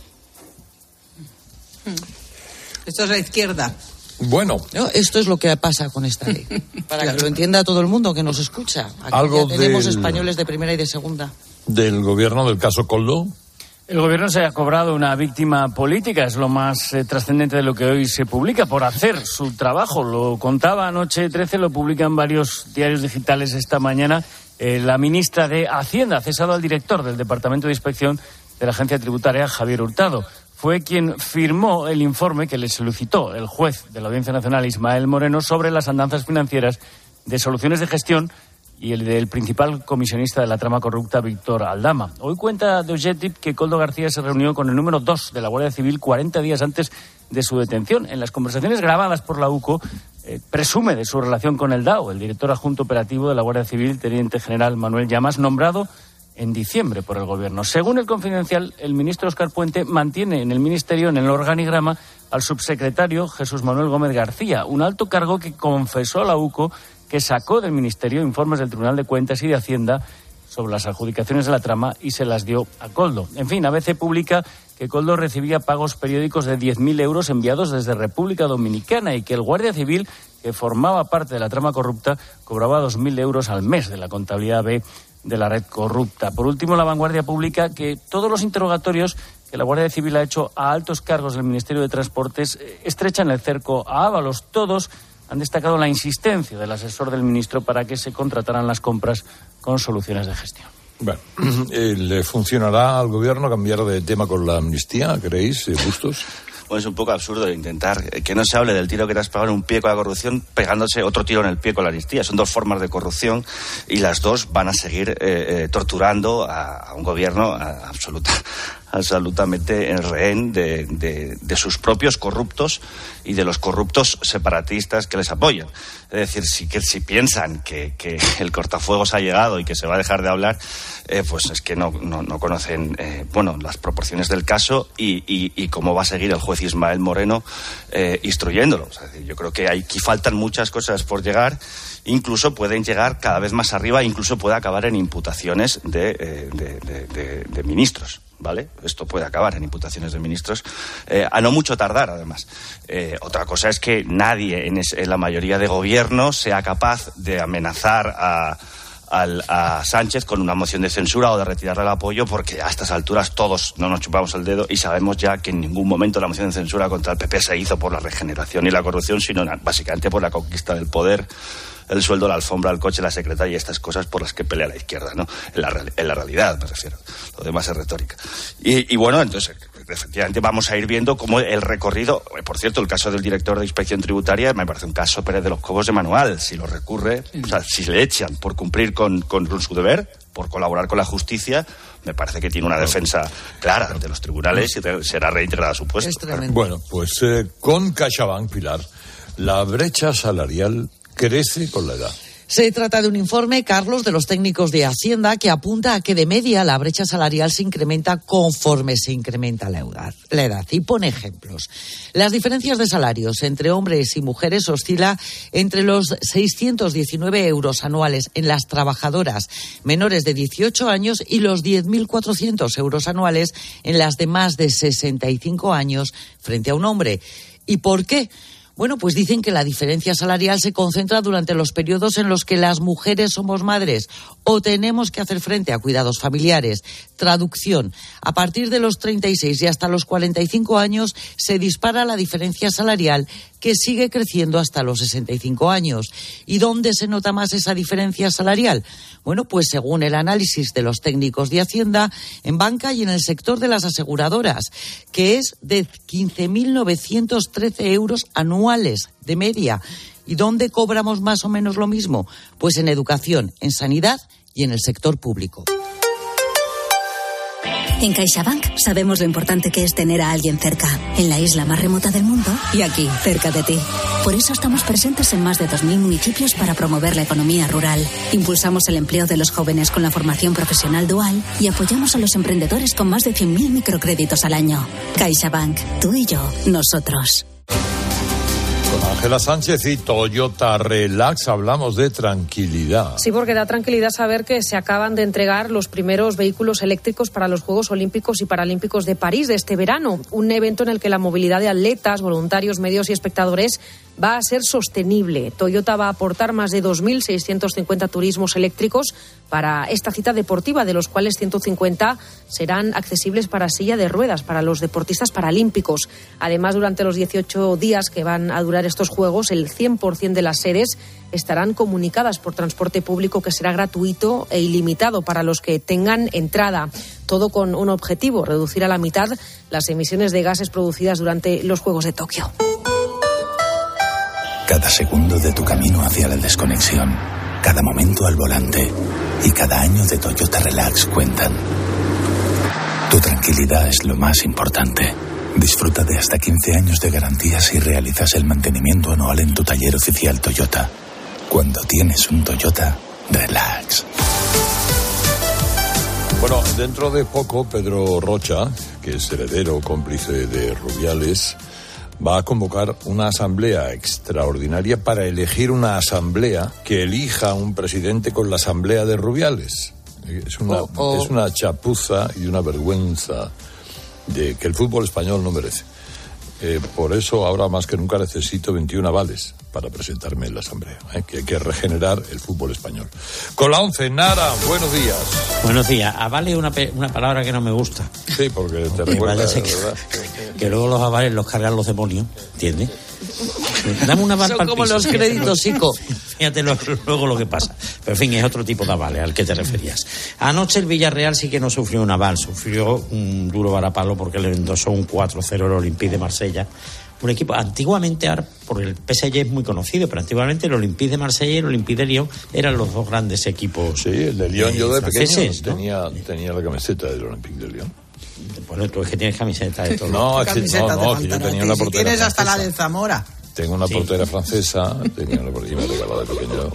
Esto es la izquierda. Bueno. No, esto es lo que pasa con esta ley. Para que lo entienda todo el mundo que nos escucha. Aquí ya tenemos españoles de primera y de segunda. ¿Del gobierno del caso Koldo? El gobierno se ha cobrado una víctima política, es lo más trascendente de lo que hoy se publica, por hacer su trabajo. Lo contaba anoche 13, lo publican varios diarios digitales esta mañana. La ministra de Hacienda ha cesado al director del Departamento de Inspección de la Agencia Tributaria, Javier Hurtado. Fue quien firmó el informe que le solicitó el juez de la Audiencia Nacional, Ismael Moreno, sobre las andanzas financieras de Soluciones de Gestión y el del principal comisionista de la trama corrupta, Víctor Aldama. Hoy cuenta de Objective que Koldo García se reunió con el número 2 de la Guardia Civil 40 días antes de su detención. En las conversaciones grabadas por la UCO, presume de su relación con el DAO, el director adjunto operativo de la Guardia Civil, teniente general Manuel Llamas, nombrado en diciembre por el gobierno. Según el Confidencial, el ministro Óscar Puente mantiene en el ministerio, en el organigrama, al subsecretario Jesús Manuel Gómez García, un alto cargo que confesó a la UCO que sacó del ministerio informes del Tribunal de Cuentas y de Hacienda sobre las adjudicaciones de la trama y se las dio a Koldo. En fin, ABC publica que Koldo recibía pagos periódicos de 10.000 euros enviados desde República Dominicana y que el guardia civil, que formaba parte de la trama corrupta, cobraba 2.000 euros al mes de la contabilidad B de la red corrupta. Por último, La Vanguardia publica que todos los interrogatorios que la Guardia Civil ha hecho a altos cargos del Ministerio de Transportes estrechan el cerco a Ábalos. Todos han destacado la insistencia del asesor del ministro para que se contrataran las compras con Soluciones de Gestión. Bueno, ¿le funcionará al gobierno cambiar de tema con la amnistía, creéis, Bustos? Pues es un poco absurdo intentar que no se hable del tiro que te has pegado en un pie con la corrupción pegándose otro tiro en el pie con la amnistía. Son dos formas de corrupción y las dos van a seguir torturando a un gobierno absolutamente en rehén de sus propios corruptos y de los corruptos separatistas que les apoyan. Es decir, si piensan que el cortafuegos ha llegado y que se va a dejar de hablar, pues es que no conocen las proporciones del caso y cómo va a seguir el juez Ismael Moreno instruyéndolo. O sea, yo creo que aquí faltan muchas cosas por llegar, incluso pueden llegar cada vez más arriba, incluso puede acabar en imputaciones de ministros. ¿Vale? Esto puede acabar en imputaciones de ministros a no mucho tardar, además. Otra cosa es que nadie en la mayoría de gobierno sea capaz de amenazar a a Sánchez con una moción de censura o de retirarle el apoyo, porque a estas alturas todos no nos chupamos el dedo y sabemos ya que en ningún momento la moción de censura contra el PP se hizo por la regeneración y la corrupción, sino básicamente por la conquista del poder, el sueldo, la alfombra, el coche, la secretaria y estas cosas por las que pelea la izquierda, ¿no? En la realidad me refiero. Lo demás es retórica. Y bueno, entonces efectivamente vamos a ir viendo cómo el recorrido, por cierto, el caso del director de Inspección Tributaria me parece un caso Pérez de los Cobos de manual. Si lo recurre, o sea, si le echan por cumplir con su deber, por colaborar con la justicia, me parece que tiene una defensa clara ante los tribunales y será reintegrada a su puesto. Bueno, pues con CaixaBank, Pilar, la brecha salarial crece con la edad. Se trata de un informe, Carlos, de los técnicos de Hacienda que apunta a que de media la brecha salarial se incrementa conforme se incrementa la edad. Y pone ejemplos. Las diferencias de salarios entre hombres y mujeres oscila entre los 619 euros anuales en las trabajadoras menores de 18 años y los 10.400 euros anuales en las de más de 65 años frente a un hombre. ¿Y por qué? Bueno, pues dicen que la diferencia salarial se concentra durante los periodos en los que las mujeres somos madres o tenemos que hacer frente a cuidados familiares. Traducción: a partir de los 36 y hasta los 45 años se dispara la diferencia salarial, que sigue creciendo hasta los 65 años. ¿Y dónde se nota más esa diferencia salarial? Bueno, pues según el análisis de los técnicos de Hacienda, en banca y en el sector de las aseguradoras, que es de 15.913 euros anuales de media. ¿Y dónde cobramos más o menos lo mismo? Pues en educación, en sanidad y en el sector público. En CaixaBank sabemos lo importante que es tener a alguien cerca, en la isla más remota del mundo y aquí, cerca de ti. Por eso estamos presentes en más de 2.000 municipios para promover la economía rural. Impulsamos el empleo de los jóvenes con la formación profesional dual y apoyamos a los emprendedores con más de 100.000 microcréditos al año. CaixaBank, tú y yo, nosotros. Con Ángela Sánchez y Toyota Relax hablamos de tranquilidad. Sí, porque da tranquilidad saber que se acaban de entregar los primeros vehículos eléctricos para los Juegos Olímpicos y Paralímpicos de París de este verano. Un evento en el que la movilidad de atletas, voluntarios, medios y espectadores va a ser sostenible. Toyota va a aportar más de 2.650 turismos eléctricos para esta cita deportiva, de los cuales 150 serán accesibles para silla de ruedas para los deportistas paralímpicos. Además, durante los 18 días que van a durar estos Juegos, el 100% de las sedes estarán comunicadas por transporte público, que será gratuito e ilimitado para los que tengan entrada. Todo con un objetivo: reducir a la mitad las emisiones de gases producidas durante los Juegos de Tokio. Cada segundo de tu camino hacia la desconexión, cada momento al volante y cada año de Toyota Relax cuentan. Tu tranquilidad es lo más importante. Disfruta de hasta 15 años de garantía si realizas el mantenimiento anual en tu taller oficial Toyota. Cuando tienes un Toyota, relax. Bueno, dentro de poco Pedro Rocha, que es heredero cómplice de Rubiales, va a convocar una asamblea extraordinaria para elegir una asamblea que elija un presidente con la asamblea de Rubiales. Es una chapuza y una vergüenza de que el fútbol español no merece. Por eso ahora más que nunca necesito 21 avales para presentarme en la asamblea, que hay que regenerar el fútbol español. Con la 11, Nara, buenos días. Buenos días. Avale una palabra que no me gusta. Sí, porque te recuerda, ¿verdad? Que luego los avales los cargan los demonios, ¿entiendes? Dame un aval. Son como los créditos, Sico. Fíjate luego lo que pasa. Pero en fin, es otro tipo de aval al que te referías. Anoche el Villarreal sí que no sufrió un aval, sufrió un duro varapalo porque le endosó un 4-0 el Olympique de Marsella. Un equipo, antiguamente, ahora por el PSG es muy conocido, pero antiguamente el Olympique de Marsella y el Olympique de Lyon eran los dos grandes equipos. Sí, el de Lyon yo de pequeño ¿no? tenía la camiseta del Olympique de Lyon. Bueno, tú es que tienes camiseta de todo. No, que yo tenía una portera. Tienes hasta francesa. la del Zamora. Tengo una portera francesa, y me regalaba de pequeño.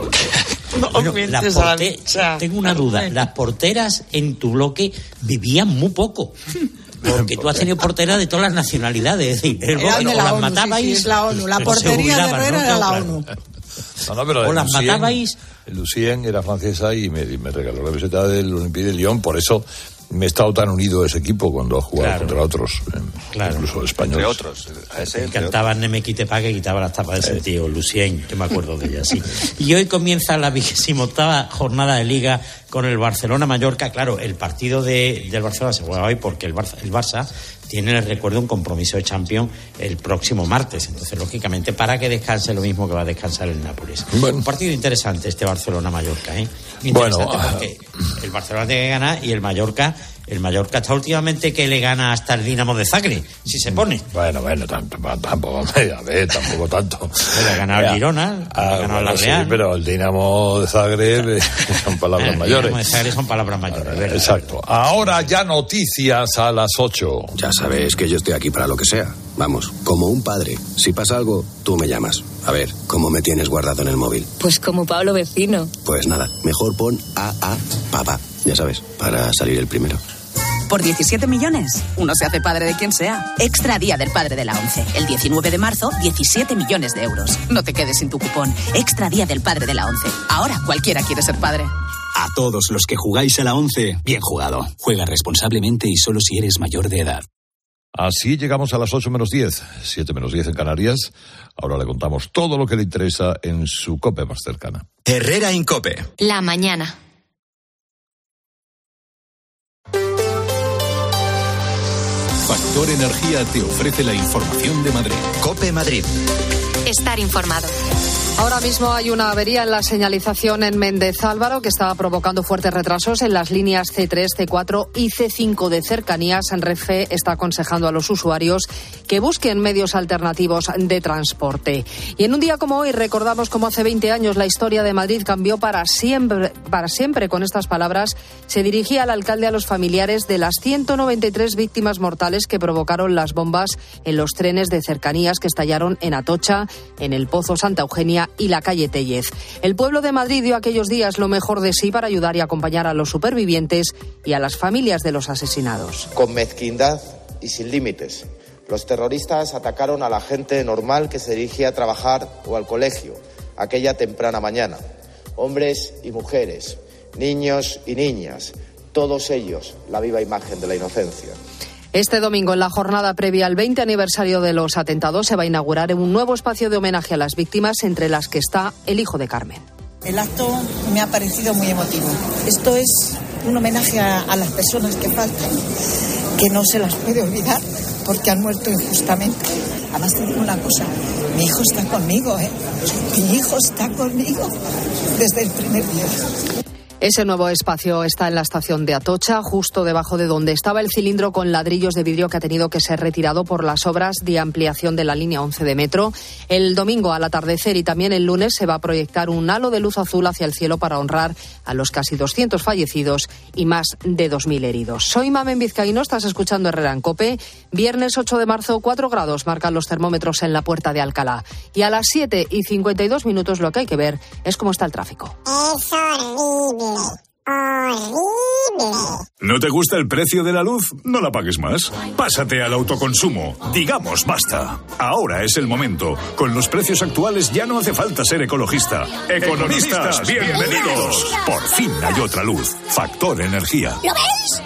Bueno, tengo una duda. Las porteras en tu bloque vivían muy poco. Porque tú has tenido porteras de todas las nacionalidades. Es decir, o las matabais. Sí, la ONU. La portería de Herrera era la ONU. No, pero o las matabais. Lucien era francesa y me regaló la camiseta del Olympique de Lyon. Por eso Me he estado tan unido a ese equipo cuando ha jugado contra otros, incluso españoles. Entre otros. Cantaba Nemequitepa, que quitaba las tapas de sentido, Lucien, yo me acuerdo de ella, sí. Y hoy comienza la 28ª jornada de Liga con el Barcelona-Mallorca. Claro, el partido del Barcelona se juega hoy porque el Barça tiene, les recuerdo, un compromiso de Champions el próximo martes. Entonces, lógicamente, para que descanse lo mismo que va a descansar el Nápoles. Un partido interesante este Barcelona-Mallorca, ¿eh? Interesante porque el Barcelona tiene que ganar y el Mallorca está últimamente que le gana hasta el Dinamo de Zagreb, si se pone. Bueno, tampoco tanto. Le ha ganado el Girona, le ha ganado la Real. Sí, pero el Dinamo de Zagreb son palabras mayores. El Dinamo de Zagreb son palabras mayores. Exacto. Ahora ya noticias a las 8. Ya sabes que yo estoy aquí para lo que sea. Vamos, como un padre. Si pasa algo, tú me llamas. A ver, ¿cómo me tienes guardado en el móvil? Pues como Pablo Vecino. Pues nada, mejor pon papá. Ya sabes, para salir el primero. Por 17 millones, uno se hace padre de quien sea. Extra Día del Padre de la ONCE. El 19 de marzo, 17 millones de euros. No te quedes sin tu cupón. Extra Día del Padre de la ONCE. Ahora cualquiera quiere ser padre. A todos los que jugáis a la ONCE, bien jugado. Juega responsablemente y solo si eres mayor de edad. Así llegamos a las 8 menos 10, 7 menos 10 en Canarias. Ahora le contamos todo lo que le interesa en su COPE más cercana. Herrera Incope. La mañana. Factor Energía te ofrece la información de Madrid. COPE Madrid. Estar informado. Ahora mismo hay una avería en la señalización en Méndez Álvaro que está provocando fuertes retrasos en las líneas C3, C4 y C5 de cercanías. Renfe está aconsejando a los usuarios que busquen medios alternativos de transporte. Y en un día como hoy recordamos cómo hace 20 años la historia de Madrid cambió para siempre. Con estas palabras se dirigía el alcalde a los familiares de las 193 víctimas mortales que provocaron las bombas en los trenes de cercanías que estallaron en Atocha, en el Pozo Santa Eugenia y la calle Tellez. El pueblo de Madrid dio aquellos días lo mejor de sí para ayudar y acompañar a los supervivientes y a las familias de los asesinados. Con mezquindad y sin límites, los terroristas atacaron a la gente normal que se dirigía a trabajar o al colegio aquella temprana mañana. Hombres y mujeres, niños y niñas, todos ellos la viva imagen de la inocencia. Este domingo, en la jornada previa al 20 aniversario de los atentados, se va a inaugurar un nuevo espacio de homenaje a las víctimas, entre las que está el hijo de Carmen. El acto me ha parecido muy emotivo. Esto es un homenaje a las personas que faltan, que no se las puede olvidar porque han muerto injustamente. Además te digo una cosa, mi hijo está conmigo, Mi hijo está conmigo desde el primer día. Ese nuevo espacio está en la estación de Atocha, justo debajo de donde estaba el cilindro con ladrillos de vidrio que ha tenido que ser retirado por las obras de ampliación de la línea 11 de metro. El domingo al atardecer y también el lunes se va a proyectar un halo de luz azul hacia el cielo para honrar a los casi 200 fallecidos y más de 2.000 heridos. Soy Mamen Vizcaíno, estás escuchando Herrera en COPE. Viernes 8 de marzo, 4 grados marcan los termómetros en la Puerta de Alcalá. Y a las 7:52 lo que hay que ver es cómo está el tráfico. Es horrible. Horrible. ¿No te gusta el precio de la luz? No la pagues más. Pásate al autoconsumo. Digamos basta. Ahora es el momento. Con los precios actuales ya no hace falta ser ecologista. ¡Economistas, bienvenidos! Por fin hay otra luz. Factor Energía. ¿Lo veis?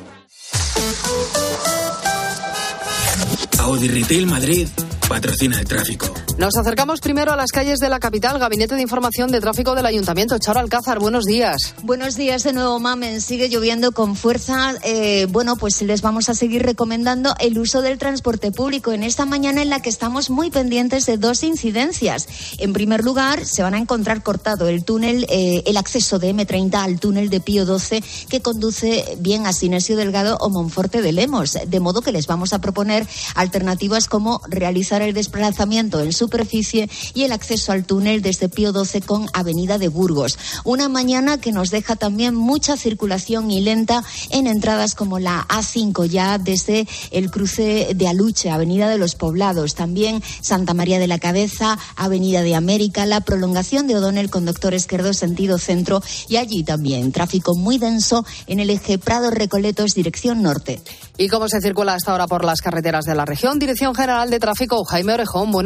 Audi Retail Madrid patrocina el tráfico. Nos acercamos primero a las calles de la capital. Gabinete de Información de Tráfico del Ayuntamiento. Charo Alcázar, buenos días. Buenos días de nuevo, Mamen. Sigue lloviendo con fuerza. Pues les vamos a seguir recomendando el uso del transporte público en esta mañana en la que estamos muy pendientes de dos incidencias. En primer lugar, se van a encontrar cortado el túnel, el acceso de M30 al túnel de Pío XII que conduce bien a Sinesio Delgado o Monforte de Lemos. De modo que les vamos a proponer alternativas como realizar el desplazamiento en superficie y el acceso al túnel desde Pío XII con Avenida de Burgos. Una mañana que nos deja también mucha circulación y lenta en entradas como la A5 ya desde el cruce de Aluche, Avenida de los Poblados, también Santa María de la Cabeza, Avenida de América, la prolongación de O'Donnell con Doctor Esquerdo sentido centro y allí también tráfico muy denso en el eje Prado-Recoletos dirección norte. ¿Y cómo se circula hasta ahora por las carreteras de la región? Dirección General de Tráfico, Jaime Orejón, buenos días.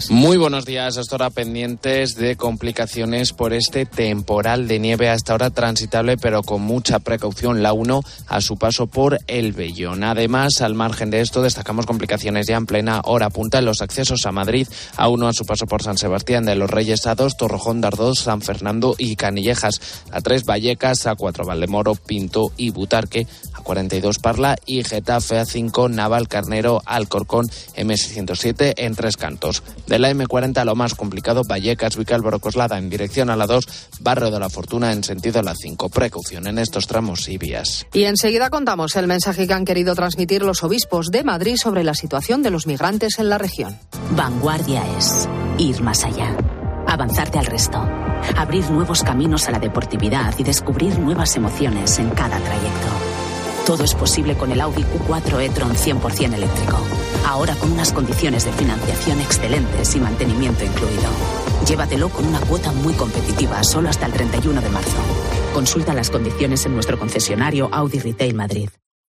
Muy buenos días. Hasta ahora pendientes de complicaciones por este temporal de nieve, hasta ahora transitable pero con mucha precaución la 1 a su paso por el Vellón. Además, al margen de esto, destacamos complicaciones ya en plena hora punta en los accesos a Madrid, A1 a su paso por San Sebastián de los Reyes, A2 Torrejón, Dardos, San Fernando y Canillejas, A3 Vallecas, A4 Valdemoro, Pinto y Butarque, A42 Parla y Getafe, A5 Navalcarnero, Alcorcón, M607 en Tres Cantos. De la M40 lo más complicado, Vallecas, Vicálvaro, Coslada en dirección a la 2, Barrio de la Fortuna en sentido a la 5. Precaución en estos tramos y vías. Y enseguida contamos el mensaje que han querido transmitir los obispos de Madrid sobre la situación de los migrantes en la región. Vanguardia es ir más allá, avanzarte al resto, abrir nuevos caminos a la deportividad y descubrir nuevas emociones en cada trayecto. Todo es posible con el Audi Q4 e-tron 100% eléctrico. Ahora con unas condiciones de financiación excelentes y mantenimiento incluido. Llévatelo con una cuota muy competitiva, solo hasta el 31 de marzo. Consulta las condiciones en nuestro concesionario Audi Retail Madrid.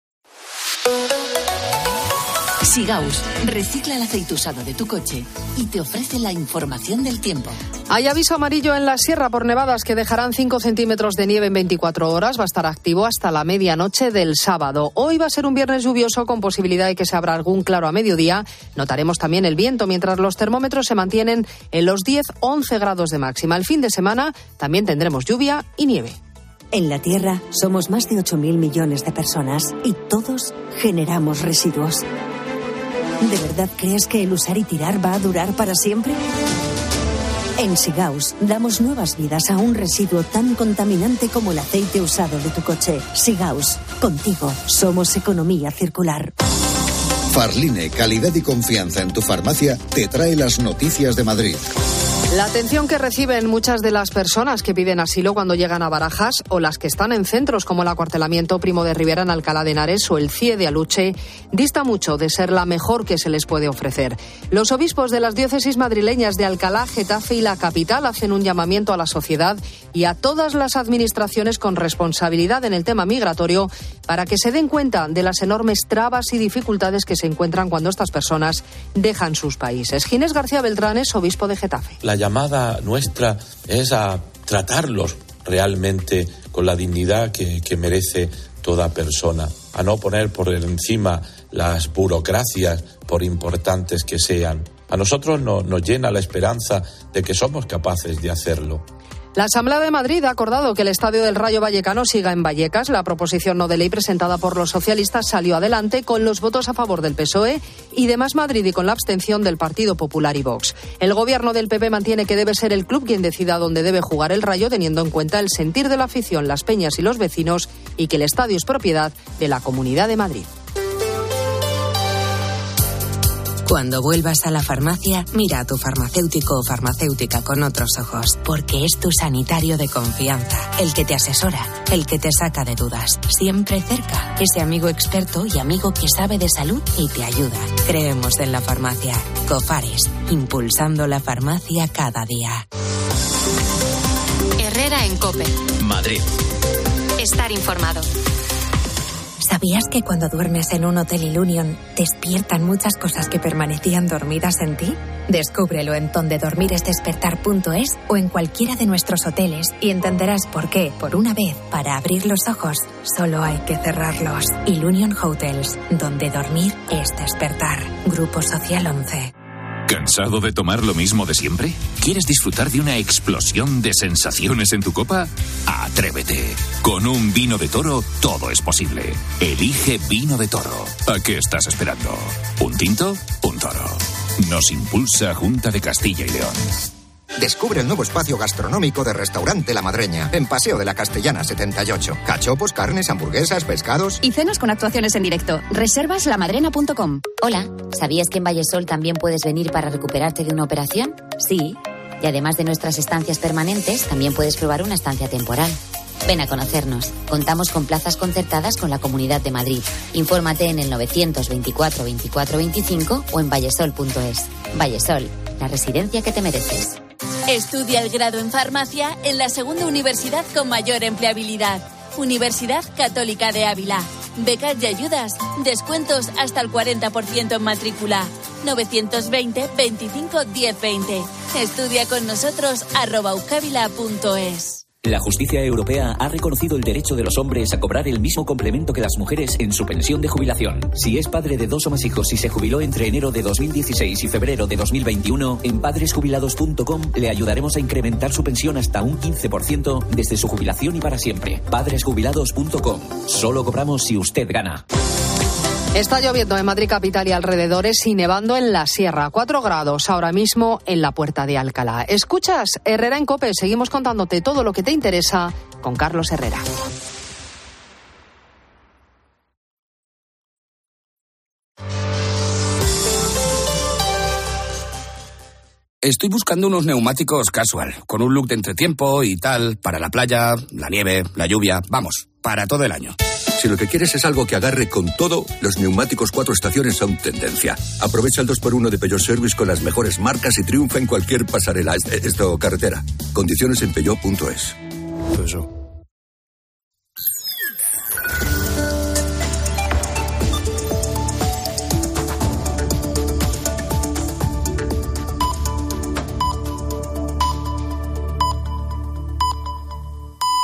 Sigaus recicla el aceite usado de tu coche y te ofrece la información del tiempo. Hay aviso amarillo en la sierra por nevadas que dejarán 5 centímetros de nieve en 24 horas. Va a estar activo hasta la medianoche del sábado. Hoy va a ser un viernes lluvioso con posibilidad de que se abra algún claro a mediodía. Notaremos también el viento mientras los termómetros se mantienen en los 10-11 grados de máxima. El fin de semana también tendremos lluvia y nieve. En la Tierra somos más de 8.000 millones de personas y todos generamos residuos. ¿De verdad crees que el usar y tirar va a durar para siempre? En Sigaus damos nuevas vidas a un residuo tan contaminante como el aceite usado de tu coche. Sigaus, contigo somos economía circular. Farline, calidad y confianza en tu farmacia, te trae las noticias de Madrid. La atención que reciben muchas de las personas que piden asilo cuando llegan a Barajas o las que están en centros como el Acuartelamiento Primo de Rivera en Alcalá de Henares o el CIE de Aluche dista mucho de ser la mejor que se les puede ofrecer. Los obispos de las diócesis madrileñas de Alcalá, Getafe y la capital hacen un llamamiento a la sociedad y a todas las administraciones con responsabilidad en el tema migratorio para que se den cuenta de las enormes trabas y dificultades que se encuentran cuando estas personas dejan sus países. Ginés García Beltrán es obispo de Getafe. La llamada nuestra es a tratarlos realmente con la dignidad que merece toda persona, a no poner por encima las burocracias, por importantes que sean. A nosotros nos llena la esperanza de que somos capaces de hacerlo. La Asamblea de Madrid ha acordado que el Estadio del Rayo Vallecano siga en Vallecas. La proposición no de ley presentada por los socialistas salió adelante con los votos a favor del PSOE y de Más Madrid y con la abstención del Partido Popular y Vox. El gobierno del PP mantiene que debe ser el club quien decida dónde debe jugar el Rayo, teniendo en cuenta el sentir de la afición, las peñas y los vecinos, y que el estadio es propiedad de la Comunidad de Madrid. Cuando vuelvas a la farmacia, mira a tu farmacéutico o farmacéutica con otros ojos, porque es tu sanitario de confianza, el que te asesora, el que te saca de dudas, siempre cerca, ese amigo experto y amigo que sabe de salud y te ayuda. Creemos en la farmacia. Cofares, impulsando la farmacia cada día. Herrera en COPE. Madrid. Estar informado. ¿Sabías que cuando duermes en un hotel Ilunion despiertan muchas cosas que permanecían dormidas en ti? Descúbrelo en dondedormiresdespertar.es o en cualquiera de nuestros hoteles y entenderás por qué, por una vez, para abrir los ojos, solo hay que cerrarlos. Ilunion Hotels, donde dormir es despertar. Grupo Social 11. ¿Cansado de tomar lo mismo de siempre? ¿Quieres disfrutar de una explosión de sensaciones en tu copa? ¡Atrévete! Con un vino de Toro todo es posible. Elige Vino de Toro. ¿A qué estás esperando? ¿Un tinto? Un toro. Nos impulsa Junta de Castilla y León. Descubre el nuevo espacio gastronómico de Restaurante La Madreña, en Paseo de la Castellana 78. Cachopos, carnes, hamburguesas, pescados... Y cenas con actuaciones en directo. Reservas lamadrena.com. Hola, ¿sabías que en Vallesol también puedes venir para recuperarte de una operación? Sí, y además de nuestras estancias permanentes, también puedes probar una estancia temporal. Ven a conocernos. Contamos con plazas concertadas con la Comunidad de Madrid. Infórmate en el 924 24 25 o en vallesol.es. Vallesol, la residencia que te mereces. Estudia el grado en farmacia en la segunda universidad con mayor empleabilidad. Universidad Católica de Ávila. Becas y ayudas. Descuentos hasta el 40% en matrícula. 920 25 1020. Estudia con nosotros @euskabila.es. La justicia europea ha reconocido el derecho de los hombres a cobrar el mismo complemento que las mujeres en su pensión de jubilación. Si es padre de 2 o más hijos y se jubiló entre enero de 2016 y febrero de 2021, en padresjubilados.com le ayudaremos a incrementar su pensión hasta un 15% desde su jubilación y para siempre. Padresjubilados.com. Solo cobramos si usted gana. Está lloviendo en Madrid capital y alrededores y nevando en la sierra. 4 grados ahora mismo en la Puerta de Alcalá. Escuchas Herrera en COPE. Seguimos contándote todo lo que te interesa con Carlos Herrera. Estoy buscando unos neumáticos casual, con un look de entretiempo y tal, para la playa, la nieve, la lluvia, vamos, para todo el año. Si lo que quieres es algo que agarre con todo, los neumáticos 4 estaciones son tendencia. Aprovecha el 2x1 de Peugeot Service con las mejores marcas y triunfa en cualquier pasarela, carretera. Condiciones en Peugeot.es. Peugeot.